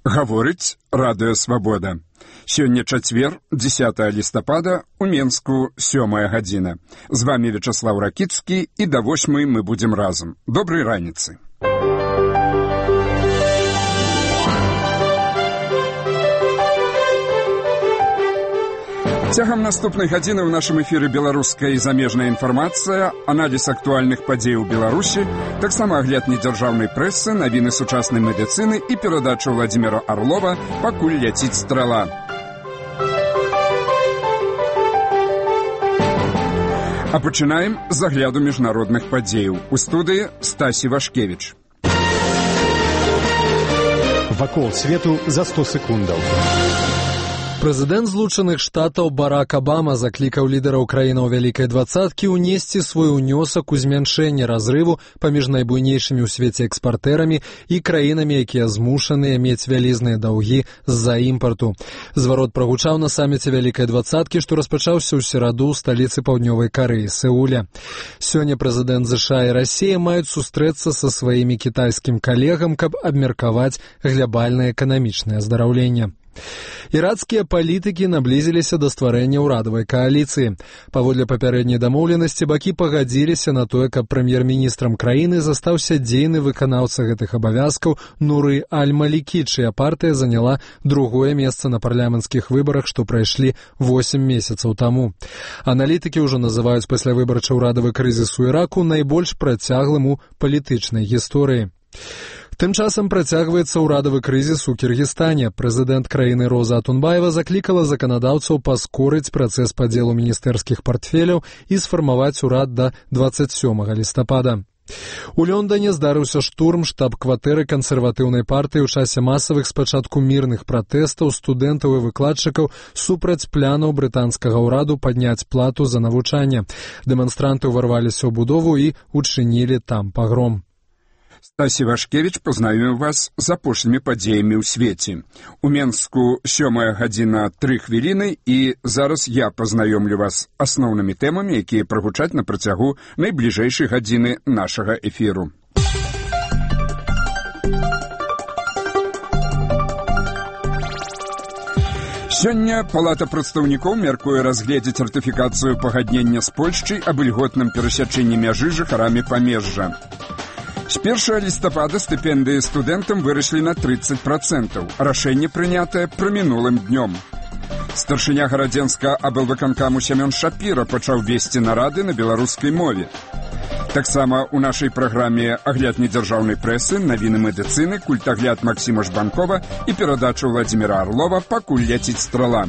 Гаворыць Радыё Свабода. Сёння чацвер, 10 лістапада, у Менску 7 гадзіна. З вами Вячаслав Ракіцкі, і да 8 мы будзем разам. Добрай раніцы. Цягам наступнай гадзіны ў нашым эфіры беларуская і замежная інфармацыя, аналіз актуальных падзей у Беларусі, таксама агляд недзяржаўнай прэсы, навіны сучаснай медыцыны і перадача Владзіміра Арлова «Пакуль ляціць страла». А пачынаем з агляду міжнародных падзеяў. У студыі Стасі Вашкевіч. Вакол свету за 100 секундаў. Прэзідэнт Злучаных Штатаў Барак Абама заклікаў лідараў краінаў Вялікай двадцаткі ўнесці свой унёсак у змяншэнне разрыву паміж найбуйнейшымі ў свеце экспартэрамі і краінамі, якія змушаныя мець вялізныя даўгі з-за імпарту. Зварот прагучаў на саміце Вялікай двадцаткі, што распачаўся ў сераду ў сталіцы Паўднёвай Карэі, Сеуля. Сёння прэзідэнт ЗША і Расія маюць сустрэцца са сваімі кітайскім калегам, каб абмеркаваць глябальнае эканамічнае аздараўленне. Іракскія палітыкі наблізіліся да стварэння ўрадавай кааліцыі. Паводле папярэдняй дамоўленасці бакі пагадзіліся на тое, каб прэм'ер-міністрам краіны застаўся дзейны выканаўца гэтых абавязкаў Нуры Аль-Малікі, чыя партыя заняла другое месца на парламенцкіх выбарах, што прайшлі 8 месяцаў таму. Аналітыкі ўжо называюць паслявыбарчы ўрадавы крызіс у Іраку найбольш працяглым у палітычнай гісторыі. Тым часам працягваецца ўрадавы крызіс у Кіргізстане. Прэзідэнт краіны Роза Атунбаева заклікала заканадаўцаў паскорыць працэс падзелу міністэрскіх партфеляў і сфармаваць урад да 27 лістапада. У Лондоне здарыўся штурм штаб-кватэры кансерватыўнай партыі ў часе масавых спачатку мірных пратэстаў студэнтаў і выкладчыкаў супраць планаў брытанскага ўраду падняць плату за навучанне. Дэманстранты ўварваліся ў будову і учынілі там пагром. Стасі Вашкевіч пазнаёміў вас з апошнімі падзеямі ў свеце. У Менску 7 гадзіна 3 хвіліны, і зараз я пазнаёмлю вас асноўнымі тэмамі, якія прагучаць на працягу найбліжэйшай гадзіны нашага эфіру. Сёння Палата прадстаўнікоў мяркуе разгледзець ратыфікацыю пагаднення з Польшчай аб ільготным перасячэнні мяжы жыхарамі памежжа. З 1 лістапада стыпендыі студэнтам выраслі на 30%. Рашэнне прынятае прамінулым днём. Старшыня гарадзенскага аблвыканкаму Сямён Шапіра пачаў весці нарады на беларускай мове. Таксама ў нашай праграме агляд недзяржаўнай прэсы, навіны медыцыны, культагляд Максіма Жбанкова і перадача Владзіміра Арлова «Пакуль ляціць страла».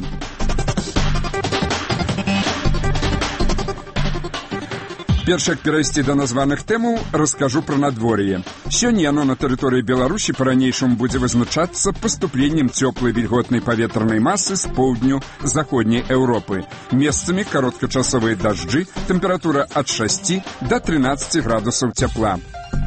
Перш як перайсці да названых тэмаў, раскажу пра надвор'е. Сёння яно на тэрыторыі Беларусі па-ранейшаму будзе вызначацца паступленнем цёплай вільготнай паветранай масы з поўдню заходняй Еўропы. Месцамі кароткачасовыя дажджы, тэмпература ад 6 да 13 градусаў цяпла.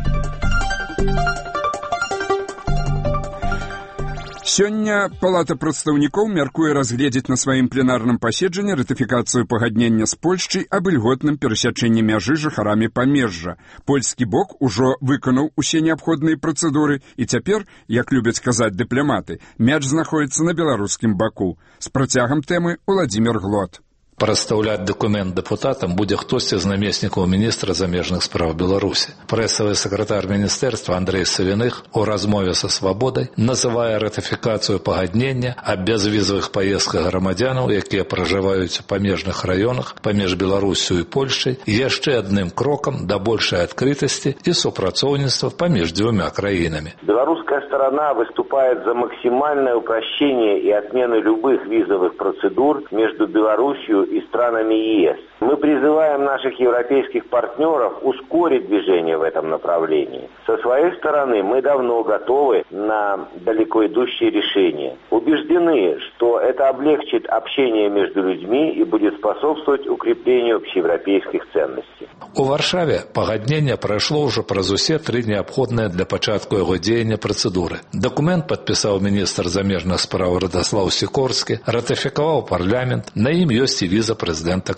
Сёння Палата прадстаўнікоў мяркуе разгледзець на сваім пленарным паседжанні ратыфікацыю пагаднення з Польшчай аб ільготным перасячэнні мяжы жыхарамі памежжа. Польскі бок ужо выканаў усе неабходныя працэдуры, і цяпер, як любяць казаць дыпламаты, мяч знаходзіцца на беларускім баку. З працягам тэмы Владзімір Глот. Прадстаўляць дакумент дэпутатам будзе хтосьці з намеснікаў міністра замежных спраў Беларусі. Прэсавы сакратар міністэрства Андрэй Савіных у размове са Свабодай называе ратыфікацыю пагаднення аб бязвізавых паездках грамадзянаў, якія пражываюць у памежных раёнах паміж Беларусю і Польшчай, яшчэ адным крокам да большай адкрытасці і супрацоўніцтва паміж дзвюма краінамі. Белорусская сторона выступает за максимальное упрощение и отмену любых визовых процедур между Беларусью и странами ЕС. Мы призываем наших европейских партнеров ускорить движение в этом направлении. Со своей стороны мы давно готовы на далеко идущие решения. Убеждены, что это облегчит общение между людьми и будет способствовать укреплению общеевропейских ценностей. У Варшаве пагаднення прайшло ўжо праз усе 3 неабходныя для пачатку яго дзеяння працэдуры. Дакумент падпісаў міністр замежных спраў Радаслаў Сікорскі, ратыфікаваў парламент, на ім ёсць і віза прэзідэнта краіны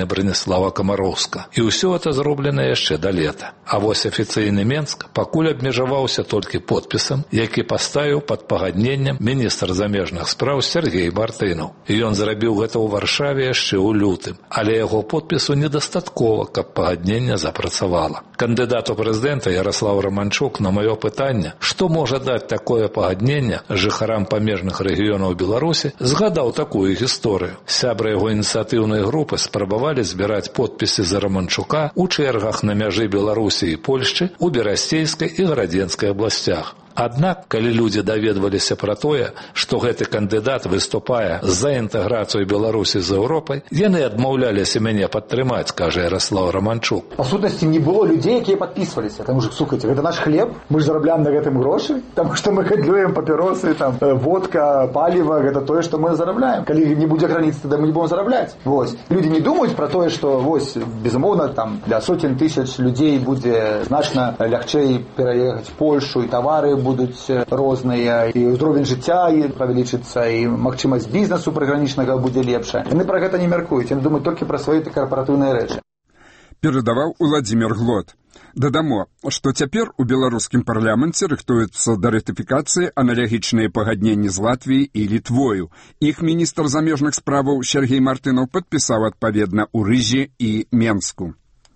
Браніслава Камароўска. І ўсё это зроблена яшчэ да лета. А вось афіцыйны Менск пакуль абмежаваўся толькі подпісам, які паставіў пад пагадненнем міністр замежных спраў Сергей Мартынаў. І ён зрабіў гэта ў Варшаве яшчэ ў лютым, але яго подпісу недастаткова, каб пагадненне запрацавала. Кандыдат у прэзідэнта Ярослав Романчук на маё пытанне, што можа даць такое пагадненне жыхарам памежных рэгіёнаў Беларусі, згадаў такую гісторыю. Сябры яго ініцыятыўнай групы спрабавалі збіраць подпісы за Романчука ў чэргах на мяжы Беларусі і Польшчы у Берасцейскай і Гарадзенскай абласцях. Аднак, калі людзі даведваліся пра тое, што гэты кандыдат выступае за інтэграцыю Беларусі з Еўропай, яны адмаўляліся мяне падтрымаць, кажа Ярослав Романчук. Па сутнасці не было людзей, якія падпісваліся. Таму што, слухайце, гэта наш хлеб, мы ж зарабляем на гэтым грошы, таму што мы гандлюем папіросы, там, водка, паліва, гэта тое, што мы зарабляем. Калі не будзе граніц, тады мы не будем зарабляць. Вось. Людзі не думаюць пра тое, што, вось, безумоўна, там, для сотен тысяч людзей будзе значна лягчэй пераехаць Польшу, і тавары будуць розныя, і ўзровень жыцця павялічыцца, і магчымасць бізнесу прыгранічнага будзе лепшая. Яны пра гэта не мяркуюць, яны думаюць толькі пра свае карпаратыўныя рэчы. Перадаваў Уладзімір Глот. Дадамо, што цяпер у беларускім парламенце рыхтуюцца да ратыфікацыі аналагічныя пагадненні з Латвіяй і Літвою. Іх міністр замежных справаў Сергей Мартынаў падпісаў адпаведна ў Рызе і Менску.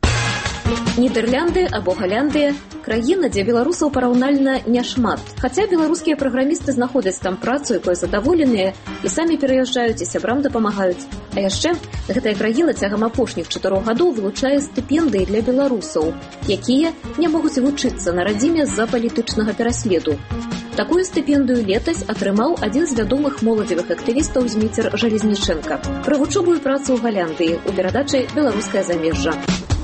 Нідерлянды або Галляндыя – краіна, дзе беларусаў параўнальна няшмат. Хаця беларускія праграмісты знаходзяць там працу, якой задаволеныя, і самі пераязджаюць і сябрам дапамагаюць. А яшчэ гэтая краіна цягам апошніх 4 гадоў вылучае стыпендыі для беларусаў, якія не могуць вучыцца на радзіме з-за палітычнага пераследу. Такую стыпендыю летась атрымаў адзін з вядомых моладзевых актывістаў Зміцер Жалезніченка. Пра вучобу і працу ў Галляндыі у перадачы «Беларускае замежжа».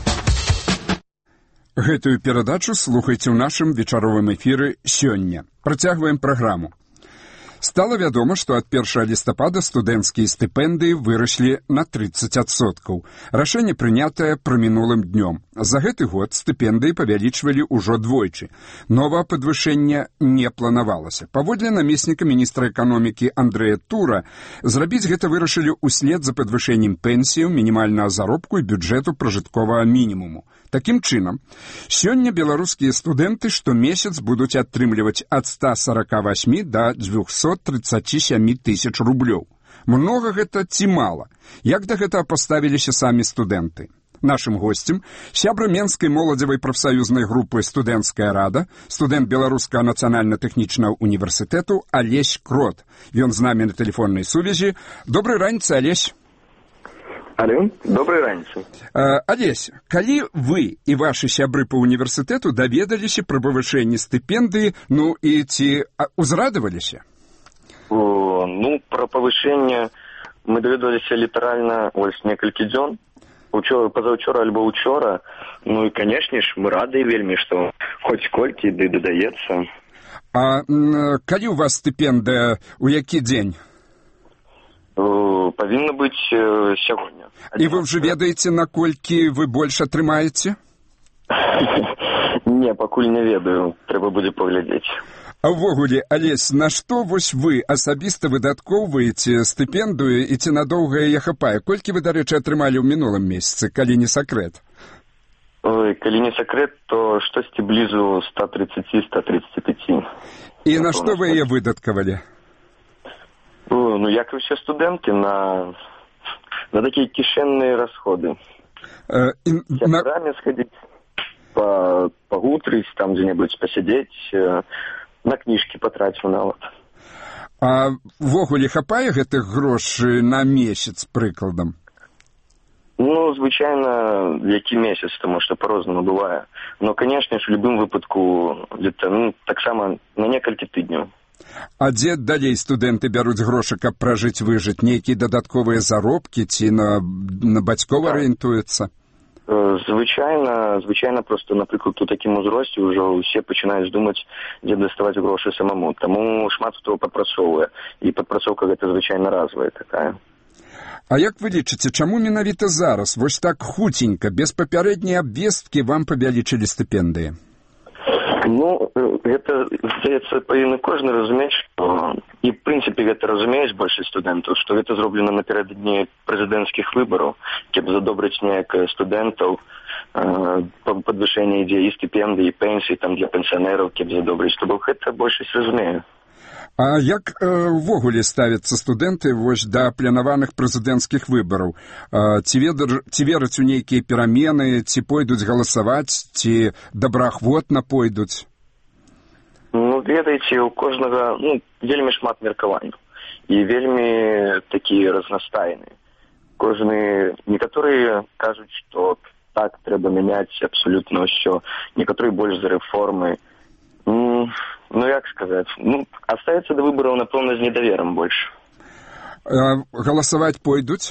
Гэтую перадачу слухайце ў нашым вечаровым эфіры сёння. Працягваем праграму. Стала вядома, што ад 1 лістапада студэнцкія стыпендыі выраслі на 30%. Рашэнне прынятае прамінулым днём. За гэты год стыпендыі павялічвалі ўжо двойчы. Новае падвышэнне не планавалася. Паводле намесніка міністра эканомікі Андрэя Тура, зрабіць гэта вырашылі ўслед за падвышэннем пенсіяў, мінімальнага заробку і бюджэту пражытковага мінімуму. Такім чынам, сёння беларускія студэнты штомесяц будуць атрымліваць ад 148 да 237 тысяч рублёў. Многа гэта ці мала? Як да гэтага паставіліся самі студэнты? Нашым госцем сябра Менскай моладзевай прафсаюзнай групы «Студэнцкая рада», студэнт Беларускага нацыянальна-тэхнічнага універсітэту Алесь Крот. Ён з намі на тэлефоннай сувязі. Добрай раніцы, Алесь. Алло, добрай раніцы. Алесь, калі вы і вашы сябры па універсітэту даведаліся пра павышэнне стыпендыі, ну і ці узрадаваліся? Пра павышэнне мы даведаліся літаральна некалькі дзён, пазаўчора альбо учора. Ну і, канешне ж, мы рады вельмі, што хоць колькі ды дадаецца. А калі у вас стыпендыя, у які дзень? Павінна быць сягоння. І вы ўжо ведаеце, наколькі вы больш атрымаеце? Не, пакуль не ведаю. Трэба будзе паглядзець. А ўвогуле, Алесь, на што вось вы асабіста выдаткоўваеце стыпендыю і ці надоўга яе хапае? Колькі вы, дарэчы, атрымалі ў мінулым месяцы, калі не сакрэт? Ой, калі не сакрэт, то штосьці блізу 130-135. І на што вы яе выдаткавалі? Ну, як і ўсе студэнты, на такія кішэнныя расходы. Сябрамі схадзіць, пагутрыць, там дзе-небудзь пасядзець, на кніжкі патраціў нават. А ввогуле хапае гэтых грошай на месяц, прыкладам? Ну, звычайна, які месяц, таму што па-рознаму бывае. Но, канешне ж, у любым выпадку, таксама на некалькі тыдняў. А дзе далей студэнты бяруць грошы, каб пражыць-выжыць? Нейкія дадатковыя заробкі ці на бацькоў арыентуюцца? Звычайна просто, напрыклад, у такім узросце ўжо ўсе пачынаюць думаць, дзе даставаць грошы самому. Таму шмат хто падпрацоўвае. І падпрацоўка гэта звычайна разовая такая. А як вы лічыце, чаму менавіта зараз, вось так хуценька, без папярэдняй абвесткі вам павялічылі стыпендыі? Ну, гэта, здаецца, павінны кожны разумець, што і, в прынцыпе, гэта разумеюць большасць студэнтаў, што гэта зроблена напярэдадні прэзідэнцкіх выбараў, каб задобрыць неяк студэнтаў, падвышэнне ідзе і стыпендыі, і пенсій там для пенсіянераў, каб задобрыць, то бок гэта большасць разумее. А як увогуле ставяцца студэнты вось да планаваных прэзідэнцкіх выбараў? Ці вераць у нейкія перамены, ці пойдуць галасаваць, ці добраахвотна пойдуць? Ну, ведаеце, у кожнага, вельмі шмат меркаванняў. І вельмі такія разнастайныя. Некаторыя кажуць, што так трэба мяняць абсалютна ўсё. Некаторыя больш за рэформы. Як сказаць? Астаецца да выбараў, напэўна, з недаверам больш. Галасаваць пойдуць?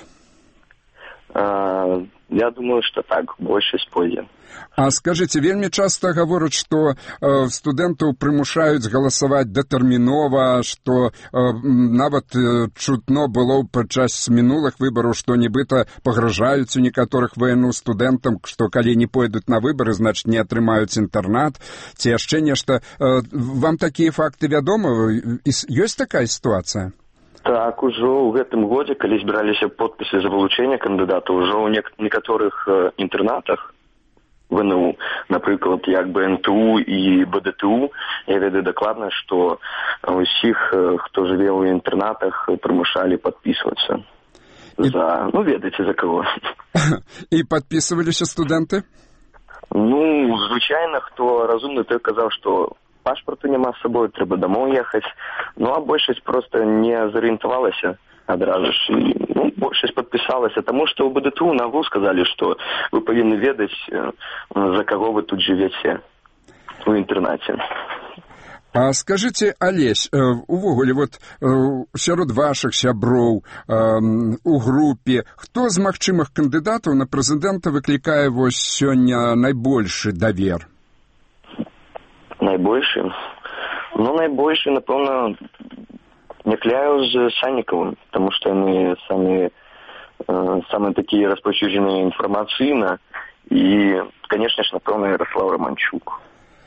Я думаю, што так, большасць пойдзе. А скажыце, вельмі часта гавораць, што студэнтаў прымушаюць галасаваць датэрмінова, што нават чутно было падчас мінулых выбараў, што нібыта пагражаюць у некаторых вайну студэнтам, што калі не пойдуць на выбары, значыць не атрымаюць інтэрнат, ці яшчэ нешта. Вам такія факты вядомы? Ёсць такая сітуацыя? Так, ужо ў гэтым годзе, калі збіраліся подпісы за вылучэнне кандыдата, ужо ў некаторых інтэрнатах ВНУ, напрыклад, як БНТУ і БДТУ, я ведаю дакладна, што усіх, хто жыве ў інтэрнатах, прымушалі падпісвацца. Ведаеце, за каго. І падпісваліся студэнты? Звычайна, хто разумны, той казаў, што пашпарту няма з сабой, трэба дамоў ехаць. А большасць проста не зарыентавалася адразу ж. Большасць падпісалася, таму што ў БДТУ нагул сказалі, што вы павінны ведаць, за каго вы тут жывеце у інтэрнаце. А скажыце, Алесь, увогуле, сярод вашых сяброў у групе, хто з магчымых кандыдатаў на прэзідэнта выклікае сёння найбольшы давер? Найбольшы? Найбольшы, напэўна, Някляеў з Саннікавым, таму што яны самыя такія распаўсюджаныя інфармацыйна і, канешне ж, напэўна, Ярослаў Романчук.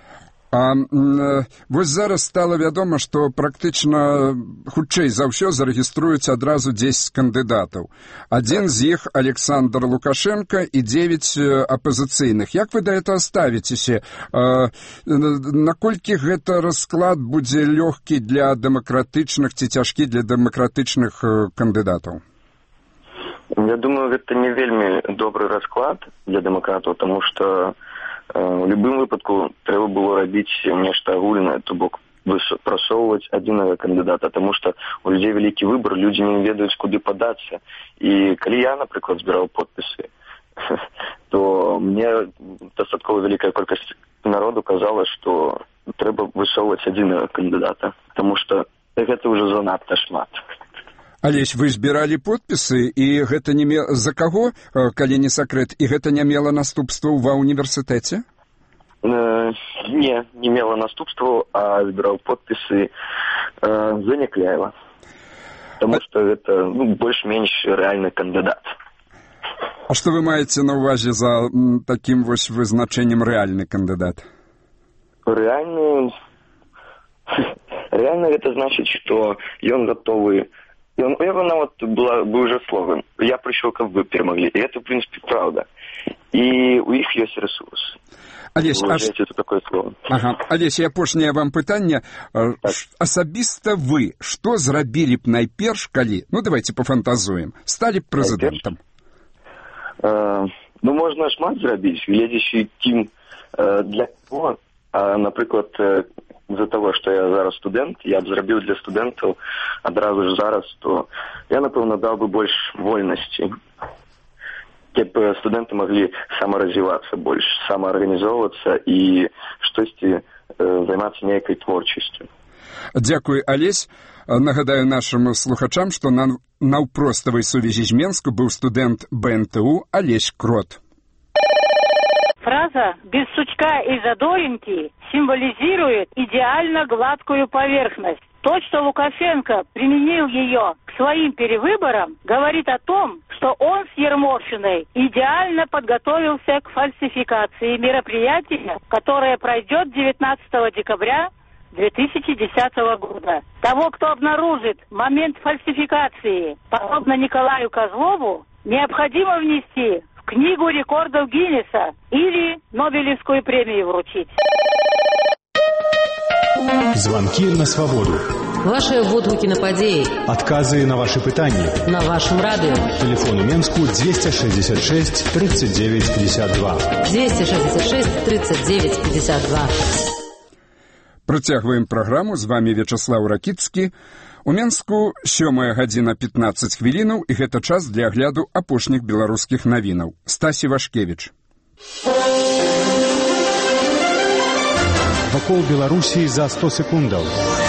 Вось зараз стала вядома, што практычна хутчэй за ўсё зарэгіструюць адразу 10 кандыдатаў. Адзін з іх Александр Лукашенко і 9 апазіцыйных. Як вы да этого ставіцеся? Наколькі гэта расклад будзе лёгкі для дэмакратычных ці цяжкі для дэмакратычных кандыдатаў? Я думаю, гэта не вельмі добры расклад для дэмакратаў, таму што у любым выпадку трэба было рабіць нешта агульнае, то бок прасоўваць адзінага кандыдата, таму што у людзей вялікі выбар, людзі не ведаюць, куды падацца. І калі я, напрыклад, збіраў подпісы, то мне дастаткова вялікая колькасць народу казала, што трэба высоўваць адзінага кандыдата, таму што гэта ўжо занадта шмат. Алесь, вы збіралі подпісы, і гэта не мела... За каго, калі не сакрэт, і гэта не мела наступстваў ва універсітэце? Не мела наступстваў, а збіраў подпісы за Някляева. Таму што гэта больш-менш рэальны кандыдат. А што вы маеце на ўвазе за такім вызначэннем рэальны кандыдат? Рэальны гэта значыць, што ён гатовы. У яго нават быў жа слоган «Я прыйшоў, каб вы перамаглі». І гэта, в прынцыпе, праўда. І у іх ёсць рэсурс. Алесь, апошняе вам пытанне. Асабіста вы, што зрабілі б найперш, калі, давайте пафантазуем, сталі б прэзідэнтам? Можна шмат зрабіць, гледзячы кім для кого. Напрыклад, з-за таго, што я зараз студэнт, я б зрабіў для студэнтаў адразу ж зараз, то я, напэўна, даў бы больш вольнасці. Каб студэнты маглі самаразвівацца больш, самаарганізоўвацца і штосьці займацца нейкай творчасцю. Дзякуй, Алесь. Нагадаю нашым слухачам, што на наўпроставай сувязі з Менску быў студэнт БНТУ Алесь Крот. Фраза «без сучка и задоринки» символизирует идеально гладкую поверхность. То, что Лукашенко применил ее к к своим перевыборам, говорит о том, что он с Ермошиной идеально подготовился к фальсификации мероприятия, которое пройдет 19 декабря 2010 года. Того, кто обнаружит момент фальсификации, подобно Николаю Козлову, необходимо внести в Книгу рекордов Гиннесса или Нобелевскую премию вручить. Звонки на свободу. Ваши водгуки на подеи. Отказы на ваши пытания. На вашем радио. Телефон у Менску 266 39 52. 266 39 52. Працягваем праграму. З вами Вячеслав Ракіцкі. У Менску 7:15 і гэта час для агляду апошніх беларускіх навінаў. Стасі Вашкевіч. Вакол Беларусі за 100 секундаў.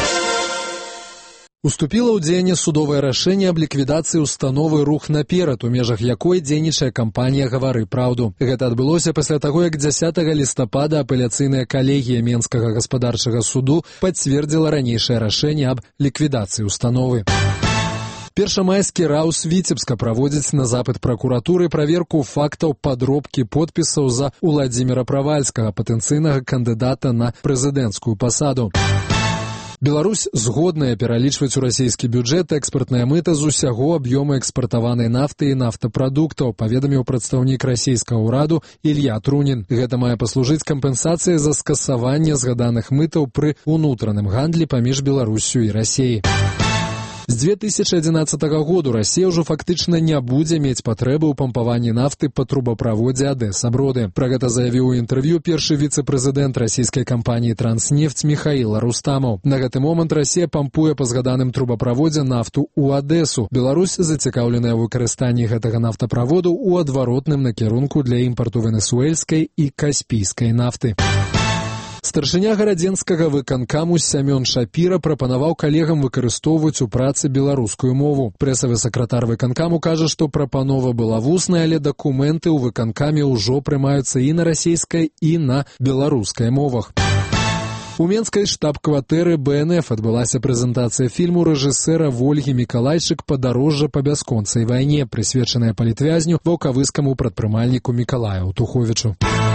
Уступіла ў дзеянне судовае рашэнне аб ліквідацыі установы «Рух наперад», у межах якой дзейнічае кампанія «Гавары праўду». Гэта адбылося пасля таго, як 10 лістапада апеляцыйная калегія Менскага гаспадарчага суду пацвердзіла ранейшае рашэнне аб ліквідацыі установы. Першамайскі раус Віцебска праводзіць на запыт пракуратуры праверку фактаў падробкі подпісаў за Уладзіміра Правальскага, патэнцыйнага кандыдата на прэзідэнцкую пасаду. Беларусь згодная пералічваць у расійскі бюджэт экспартнае мыта з усяго аб'ёму экспартаванай нафты і нафтапрадуктаў, паведаміў прадстаўнік расійскага ўраду Ілья Трунін. Гэта мае паслужыць кампенсацыяй за скасаванне згаданых мытаў пры ўнутраным гандлі паміж Беларуссю і Расіяй. З 2011 году Расія ўжо фактычна не будзе мець патрэбы ў пампаванні нафты па трубаправодзе Адэса-Броды. Пра гэта заявіў у інтэрв'ю першы віцэ-прэзідэнт расійскай кампаніі «Транснефть» Міхаіл Рустамаў. На гэты момант Расія пампуе па згаданым трубаправодзе нафту ў Адэсу. Беларусь зацікаўленая ў выкарыстанні гэтага нафтаправоду ў адваротным накірунку для імпарту венесуэльскай і каспійскай нафты. Старшыня гарадзенскага выканкаму Сямён Шапіра прапанаваў калегам выкарыстоўваць у працы беларускую мову. Прэсавы сакратар выканкаму кажа, што прапанова была вусная, але дакументы ў выканкаме ўжо прымаюцца і на расійскай, і на беларускай мовах. У менскай штаб-кватэры БНФ адбылася прэзентацыя фільму рэжысэра Вольгі Мікалайчык «Падарожжа па бясконцай вайне», прысвечаная палітвязню ваўкавыскаму прадпрымальніку Мікалаю Туховічу.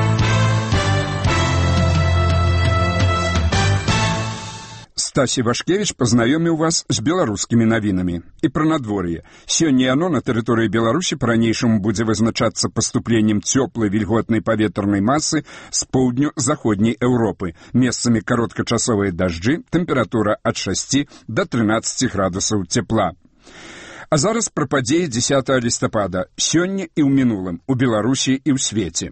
Стасі Вашкевіч пазнаёміў вас з беларускімі навінамі. І пра надвор'е. Сёння яно на тэрыторыі Беларусі па-ранейшаму будзе вызначацца паступленнем цёплай вільготнай паветранай масы з поўдню-заходняй Еўропы. Месцамі кароткачасовыя дажджы, тэмпература ад 6 да 13 градусаў цепла. А зараз пра падзеі 10 лістапада. Сёння і ў мінулым, у Беларусі і ў свеце.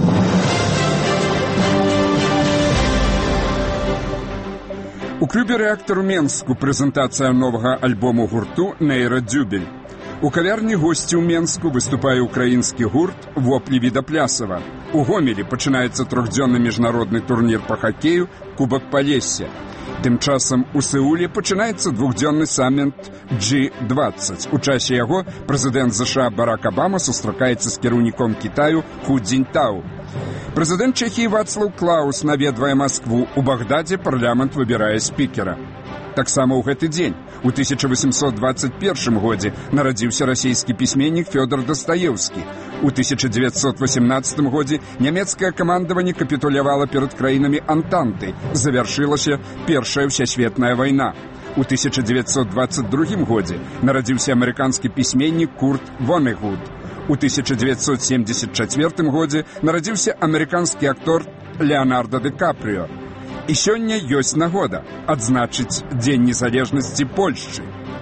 У клубе «Рэактар» у Менску прэзентацыя новага альбому гурту «Нейрадзюбель». У кавярні госці ў Менску выступае украінскі гурт «Воплі Відаплясава». У Гомелі пачынаецца трохдзённы міжнародны турнір па хакею «Кубак Палесся». Тым часам у Сеуле пачынаецца двухдзённы саміт G20. У часе яго прэзідэнт США Барак Абама сустракаецца з кіраўніком Кітаю Ху Цзіньтау. Прэзідэнт Чэхіі Вацлаў Клаус наведвае Маскву. У Багдадзе парламент выбірае спікера. Таксама ў гэты дзень, у 1821 годзе, нарадзіўся расійскі пісьменнік Фёдор Дастаеўскі. У 1918 годзе нямецкае камандаванне капітулявала перад краінамі Антанты. Завяршылася Першая ўсесветная вайна. У 1922 годзе нарадзіўся амерыканскі пісьменнік Курт Вонегуд. У 1974 годзе нарадзіўся амерыканскі актор Леонардо Ди Капріо. І сёння ёсць нагода адзначыць Дзень незалежнасці Польшчы.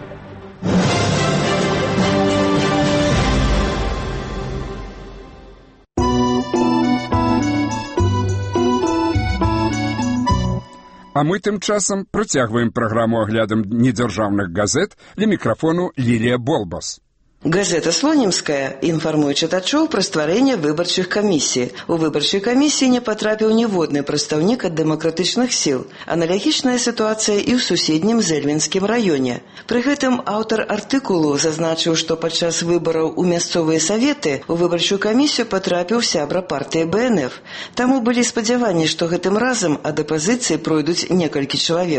А мы тым часам працягваем праграму аглядам недзяржаўных газет. Ля мікрафону Лілія Болбас. Газета «Слонимская» информует читачоў пра стварэнне выбарчых камісій. У выбарчай камісіі не патрапіў ніводны прадстаўнік ад дэмакратычных сіл. Аналагічная сітуацыя і ў суседнім Зэльвінскім раёне. Пры гэтым аўтар артыкулу зазначыў, што падчас выбараў у мясцовыя саветы у выбарчую камісію патрапіў сябра партыі БНФ. Таму былі спадзяванні, што гэтым разам ад апазіцыі пройдуць некалькі чалавек.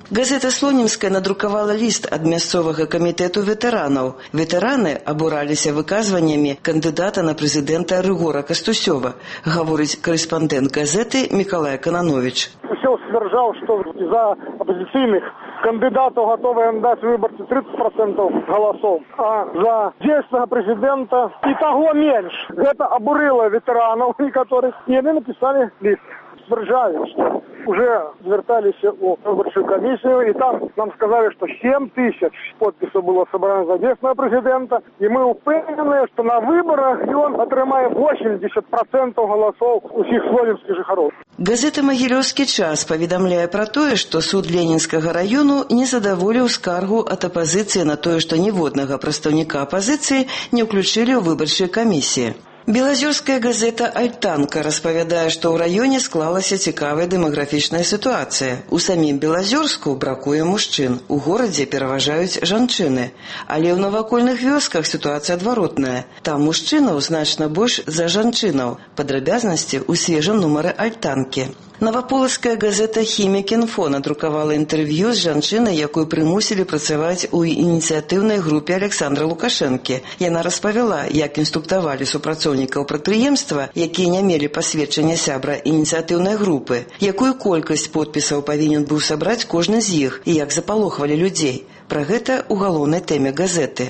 Газета «Слонімская» надрукавала ліст ад мясцовага камітэту ветэранаў. Ветэраны абураліся выказваннямі кандыдата на прэзідэнта Рыгора Кастусёва, гаворыць корэспандэнт газеты Миколай Кананович. Кастусёв сцвярджаў, што за апозіцыйных кандидатов готовы дать выборцы 30% голосов, а за действия президента и того меньше. Это обурило ветеранов, некоторых, и они написали лист. Сдержали, что уже звертались у выборчую комиссию, и там нам сказали, что 7 тысяч подписей было собрано за действия президента, и мы упевнены, что на выборах он отрымает 80% голосов у всех слонімскіх жыхароў. Газета «Магілёўскі час» паведамляе пра тое, што суд Ленінскага раёну не задаволіў скаргу ад апазіцыі на тое, што ніводнага прадстаўніка апазіцыі не ўключылі ў выбарчыя камісіі. Белазерская газета «Альтанка» распавядае, што ў раёне склалася цікавая дэмаграфічная сітуацыя. У самім Белазерску бракуе мужчын, у горадзе пераважаюць жанчыны. Але ў навакольных вёсках сітуацыя адваротная. Там мужчынаў значна больш за жанчынаў. Падрабязнасці ў свежым нумары «Альтанкі». Новополоцкая газета «Хімік-Інфо» надрукавала інтэрв'ю з жанчынай, якую прымусілі працаваць у ініцыятыўнай групе Александра Лукашэнкі. Яна распавяла, як інструктавалі супрацоўнікаў прадпрыемства, якія не мелі пасведчання сябра ініцыятыўнай групы, якую колькасць подпісаў павінен быў сабраць кожны з іх і як запалохвалі людзей. Пра гэта ў галоўнай тэме газеты.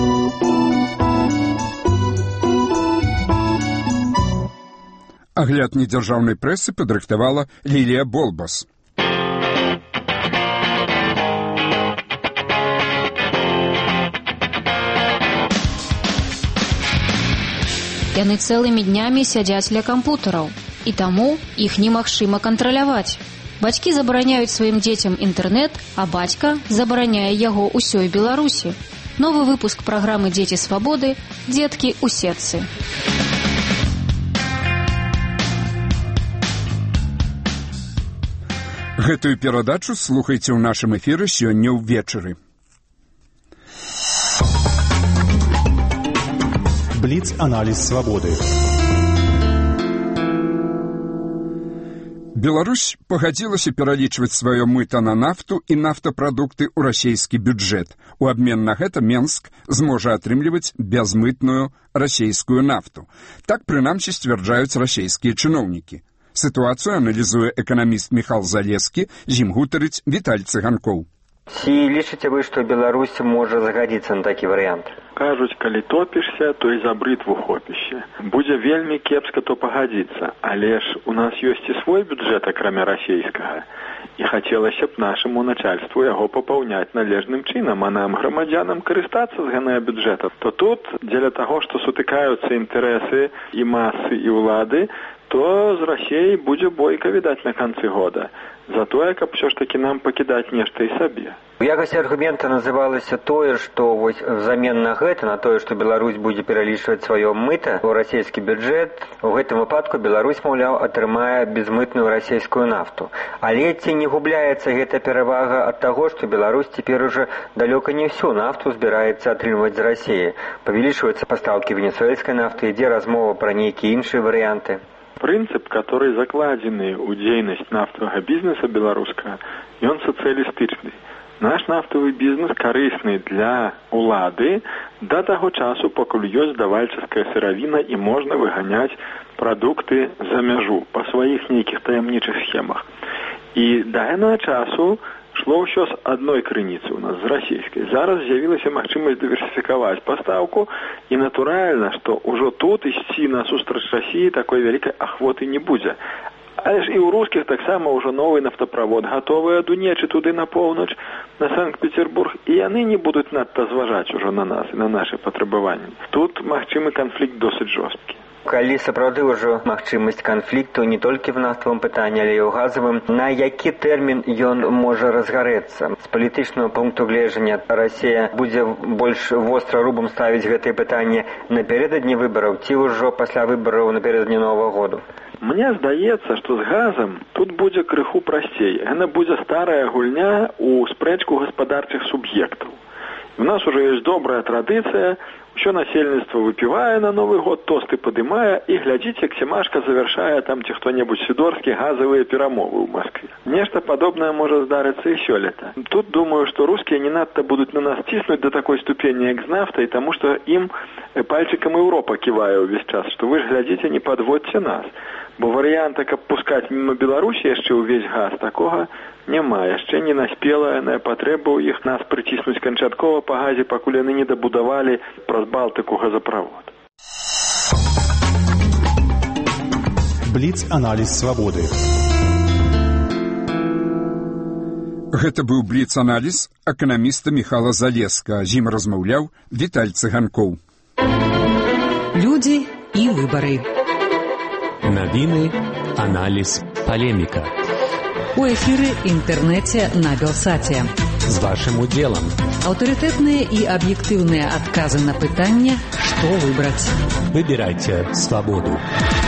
Агляд недзяржаўнай прэсы падрыхтавала Лілія Болбас. Яны цэлымі днямі сядзяць ля кампутараў, і таму іх немагчыма кантраляваць. Бацькі забараняюць сваім дзецям інтэрнэт, а бацька забараняе яго ўсёй Беларусі. Новы выпуск праграмы «Дзеці свабоды» «Дзеткі ў сетцы». Гэтую перадачу слухайце ў нашым эфіры сёння ўвечары. Бліц-аналіз свабоды. Беларусь пагадзілася пералічваць сваё мыта на нафту і нафтапрадукты ў расійскі бюджэт. У абмен на гэта Менск зможа атрымліваць бязмытную расійскую нафту. Так, прынамсі, сцвярджаюць расійскія чыноўнікі. Ситуацию анализуе экономист Михаил Залескі, з ім гутарыць Віталь Цыганкоў. Ці лічыце вы, што Беларусь можа загадзіцца на такі варыянт? Кажуць, калі топішся, то і за брытву хопішся. Будзе вельмі кепска, то пагадзіцца, але ж у нас ёсць і свой бюджэт, акрамя расійскага. І хацелася б нашаму начальству яго папаўняць належным чынам, а нам, грамадзянам, карыстацца з гэтага бюджэта. То тут, дзеля таго, што сутыкаюцца інтарэсы і масы, і ўлады, то з Расіяй будзе бойка, відаць, на канцы года. Затое, каб ўсё ж такі нам пакідаць нешта і сабе. У якасці аргумента называлася тое, што вось взамен на гэта, на тое, што Беларусь будзе пералічваць сваё мыта ў расійскі бюджэт, у гэтым выпадку Беларусь, маўляў, атрымае безмытную расійскую нафту. Але ці не губляецца гэта перавага ад таго, што Беларусь цяпер ужо далёка не ўсю нафту збіраецца атрымліваць з Расіі. Павялічваюцца пастаўкі венесуэльскай нафты, ідзе размова пра нейкія іншыя варыянты. Прынцып, который закладзены ў дзейнасць нафтавага бізнеса беларускага, ён сацыялістычны. Наш нафтавы бізнес карысны для улады да таго часу, пакуль ёсць давальчаская сыравіна і можна выганяць прадукты за мяжу па сваіх нейкіх таямнічых схемах. І да гэтага часу шло ўсё з адной крыніцы у нас, з расійскай. Зараз з'явілася магчымасць дыверсіфікаваць пастаўку, і натуральна, што ўжо тут ісці насустрач Расіі такой вялікай ахвоты не будзе. Але ж і ў рускіх таксама ўжо новы нафтаправод гатовы ад Унечы туды на поўнач, на Санкт-Петербург, і яны не будуць надта зважаць ужо на нас і на нашы патрабаванні. Тут магчымы канфлікт досыць жорсткі. Калі сапраўды ўжо магчымасць канфлікту не толькі в нафтавым пытанні, але і ў газавым, на які тэрмін ён можа разгарэцца? З палітычнага пункту гледжання Расія будзе больш востра рубам ставіць гэтае пытанне напярэдадні выбараў ці ўжо пасля выбараў напярэдадні Новага году? Мне здаецца, што з газам тут будзе крыху прасцей. Яна будзе старая гульня ў спрэчку гаспадарчых суб'ектаў. У нас уже есть добрая традиция, все насельніцтва выпівае на Новый год, тосты падымае, і глядзіце, Ксімашка завяршае там ці хто-небудзь сідорскі газавыя перамовы ў Москве. Нешта падобнае можа здарыцца і сёлета. Тут думаю, што рускія не надта будуць на нас ціснуць до такой ступені, як з нафтай, таму што ім пальчыкам Еўропа ківае ўвесь час, што вы ж глядзіце, не падводзьце нас. Бо варыянта, каб пускаць міма Беларусі яшчэ ўвесь газ, такога няма. Яшчэ не наспела яна патрэба ў іх нас прыціснуць канчаткова па газе, пакуль яны не дабудавалі праз Балтыку газаправод. Бліц-аналіз свабоды. Гэта быў бліц-аналіз эканаміста Міхала Залеска. З ім размаўляў Віталь Цыганкоў. Людзі і выбары. Навіны, аналіз, палеміка. У эфіры інтэрнэце на Белсаце. З вашым удзелам. Аўтарытэтныя і аб'ектыўныя адказы на пытанне, што выбраць. Выбірайце свабоду.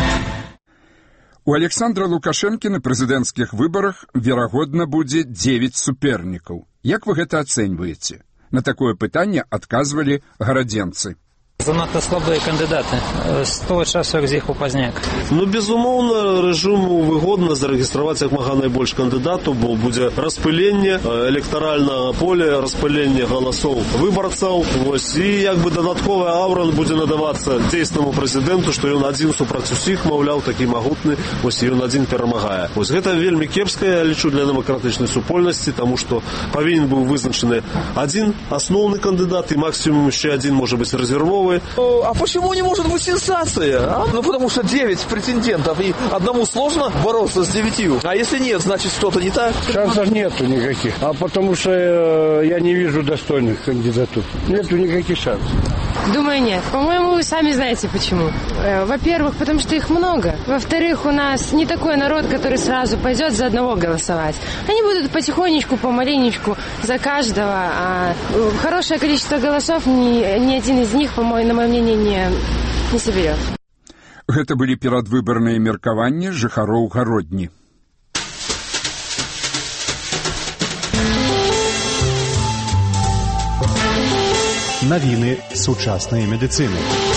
У Александра Лукашэнкі на прэзідэнцкіх выбарах, верагодна, будзе 9 супернікаў. Як вы гэта ацэньваеце? На такое пытанне адказвалі гарадзенцы. Занадто слабые кандидаты. З того часу, як з'їхав Пазняк. Ну, безумоўна, рэжыму выгодна зарэгістраваць як мага найбольш кандыдату, бо будзе распыленне электаральнага поля, распыленне галасоў выбарцаў. Вось, і як бы дадатковая аўра будзе надавацца дзейснаму прэзідэнту, што ён адзін супраць усіх, маўляў, такі магутны, вось ён адзін перамагае. Вось гэта вельмі кепская, я лічу, для дэмакратычнай супольнасці, таму што павінен быў вызначаны адзін асноўны кандыдат і максимум яшчэ адзін можа быць рэзервовы. А почему не может быть сенсация? Ну, потому что 9 претендентов, и одному сложно бороться с 9. А если нет, значит, что-то не так? Шансов нету никаких. А потому что я не вижу достойных кандидатур. Нету никаких шансов. Думаю, нет. По-моему, вы сами знаете почему. Во-первых, потому что их много. Во-вторых, у нас не такой народ, который сразу пойдет за одного голосовать. Они будут потихонечку, помаленечку за каждого. А хорошее количество голосов ни один из них, по-моему, на мое мнение, не соберет. Гэта былі перадвыбарныя меркаванні жыхароў Гародні. Навіны сучаснай медыцыны.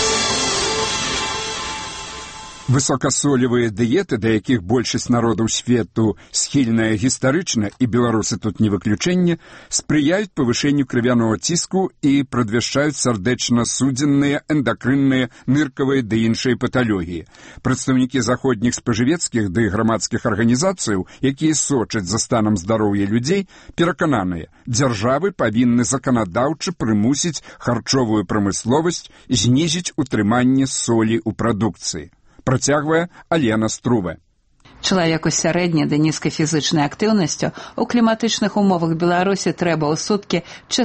Высокасолевыя дыеты, да якіх большасць народаў свету схільная гістарычна, і беларусы тут не выключэнне, спрыяюць павышэнню крывянога ціску і прадвяшчаюць сардэчна-судзенныя, эндакрынныя, ныркавыя ды іншыя паталогіі. Прадстаўнікі заходніх спажывецкіх ды грамадскіх арганізацыяў, якія сочаць за станам здароўя людзей, перакананыя, дзяржавы павінны заканадаўча прымусіць харчовую прамысловасць знізіць утрыманне солі ў прадукцыі. Працягвае Алена Струве. Чалавеку з сярэдняй да нізкай фізычнай актыўнасцю у кліматычных умовах Беларусі трэба ў суткі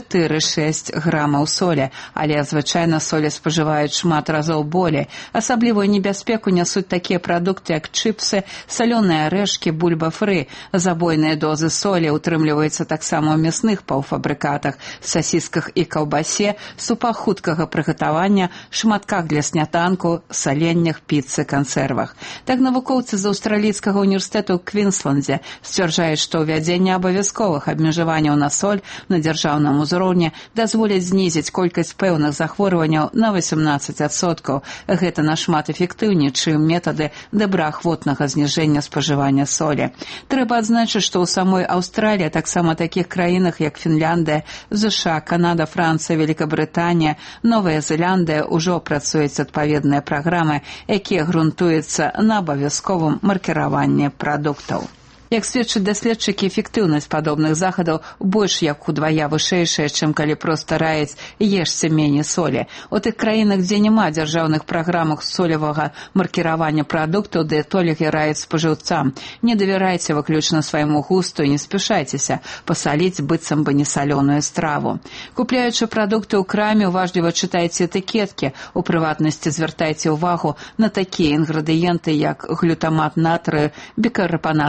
4-6 грамаў солі, але звычайна солі спажываюць шмат разоў болей. Асаблівую небяспеку нясуць такія прадукты, як чыпсы, салёныя арэшкі, бульба-фры. Забойныя дозы солі ўтрымліваюцца таксама ў мясных паўфабрыкатах, сасісках і каўбасе, супах хуткага прыгатавання, шматках для снятанку, саленнях, піцы, кансервах. Так навукоўцы з аўстралійскага універсітэту ў Квінсландзе сцвярджаюць, што ўвядзенне абавязковых абмежаванняў на соль на дзяржаўным узроўні дазволіць знізіць колькасць пэўных захворванняў на 18%. Гэта нашмат эфектыўней, чым метады добраахвотнага зніжэння спажывання солі. Трэба адзначыць, што ў самой Аўстраліі, таксама такіх краінах, як Фінляндыя, ЗША, Канада, Францыя, Великабрытанія, Новая Зеландыя ўжо працуюць адпаведныя праграмы, якія грунтуюцца на абавязковым маркіраванні прадуктаў. Як сведчаць даследчыкі, эфектыўнасць падобных захадаў больш як удвая вышэйшая, чым калі проста раіць ешце меней солі. У тых краінах, дзе няма дзяржаўных праграмах солевага маркіравання прадуктаў, дыетолігі раяць спажыўцам: не давярайце выключна свайму густу і не спяшайцеся пасаліць быццам бы несалёную страву. Купляючы прадукты ў краме, уважліва чытайце этыкеткі. У прыватнасці звяртайце ўвагу на такія інгрэдыенты, як глютамат натрыю, бікарбанат натрыю,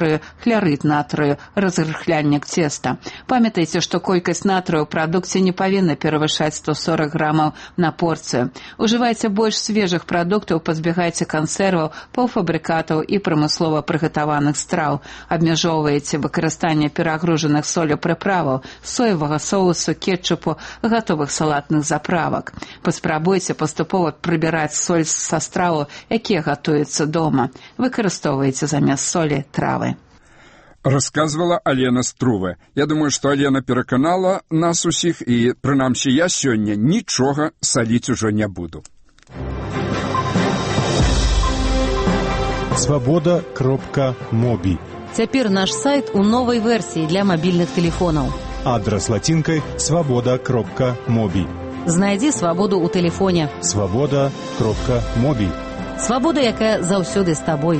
натрыю, хларыд натрыю, разрыхляльнік цеста. Памятайце, што колькасць натрыю ў прадукце не павінна перавышаць 140 грамаў на порцыю. Ужывайце больш свежых прадуктаў, пазбягайце кансерваў, паўфабрыкатаў і прамыслова прыгатаваных страў. Абмяжоўваеце выкарыстанне перагружаных солю прыправаў, соевага соусу, кетчупу, гатовых салатных заправак. Паспрабуйце паступова прыбіраць соль са страваў, якія гатуюцца дома. Выкарыстоўваеце замест солі травы. Рассказывала Алена Струве. Я думаю, что Алена пераканала нас усіх, і, прынамсі, я сёння нічога саліць ужо не буду. Свобода.моби. Цяпер наш сайт у новай версіі для мабільных тэлефонаў. Адрес латинкой свобода.моби. Знайдзі свабоду ў тэлефоне. Свобода.моби. Свабода, якая заўсёды з табой.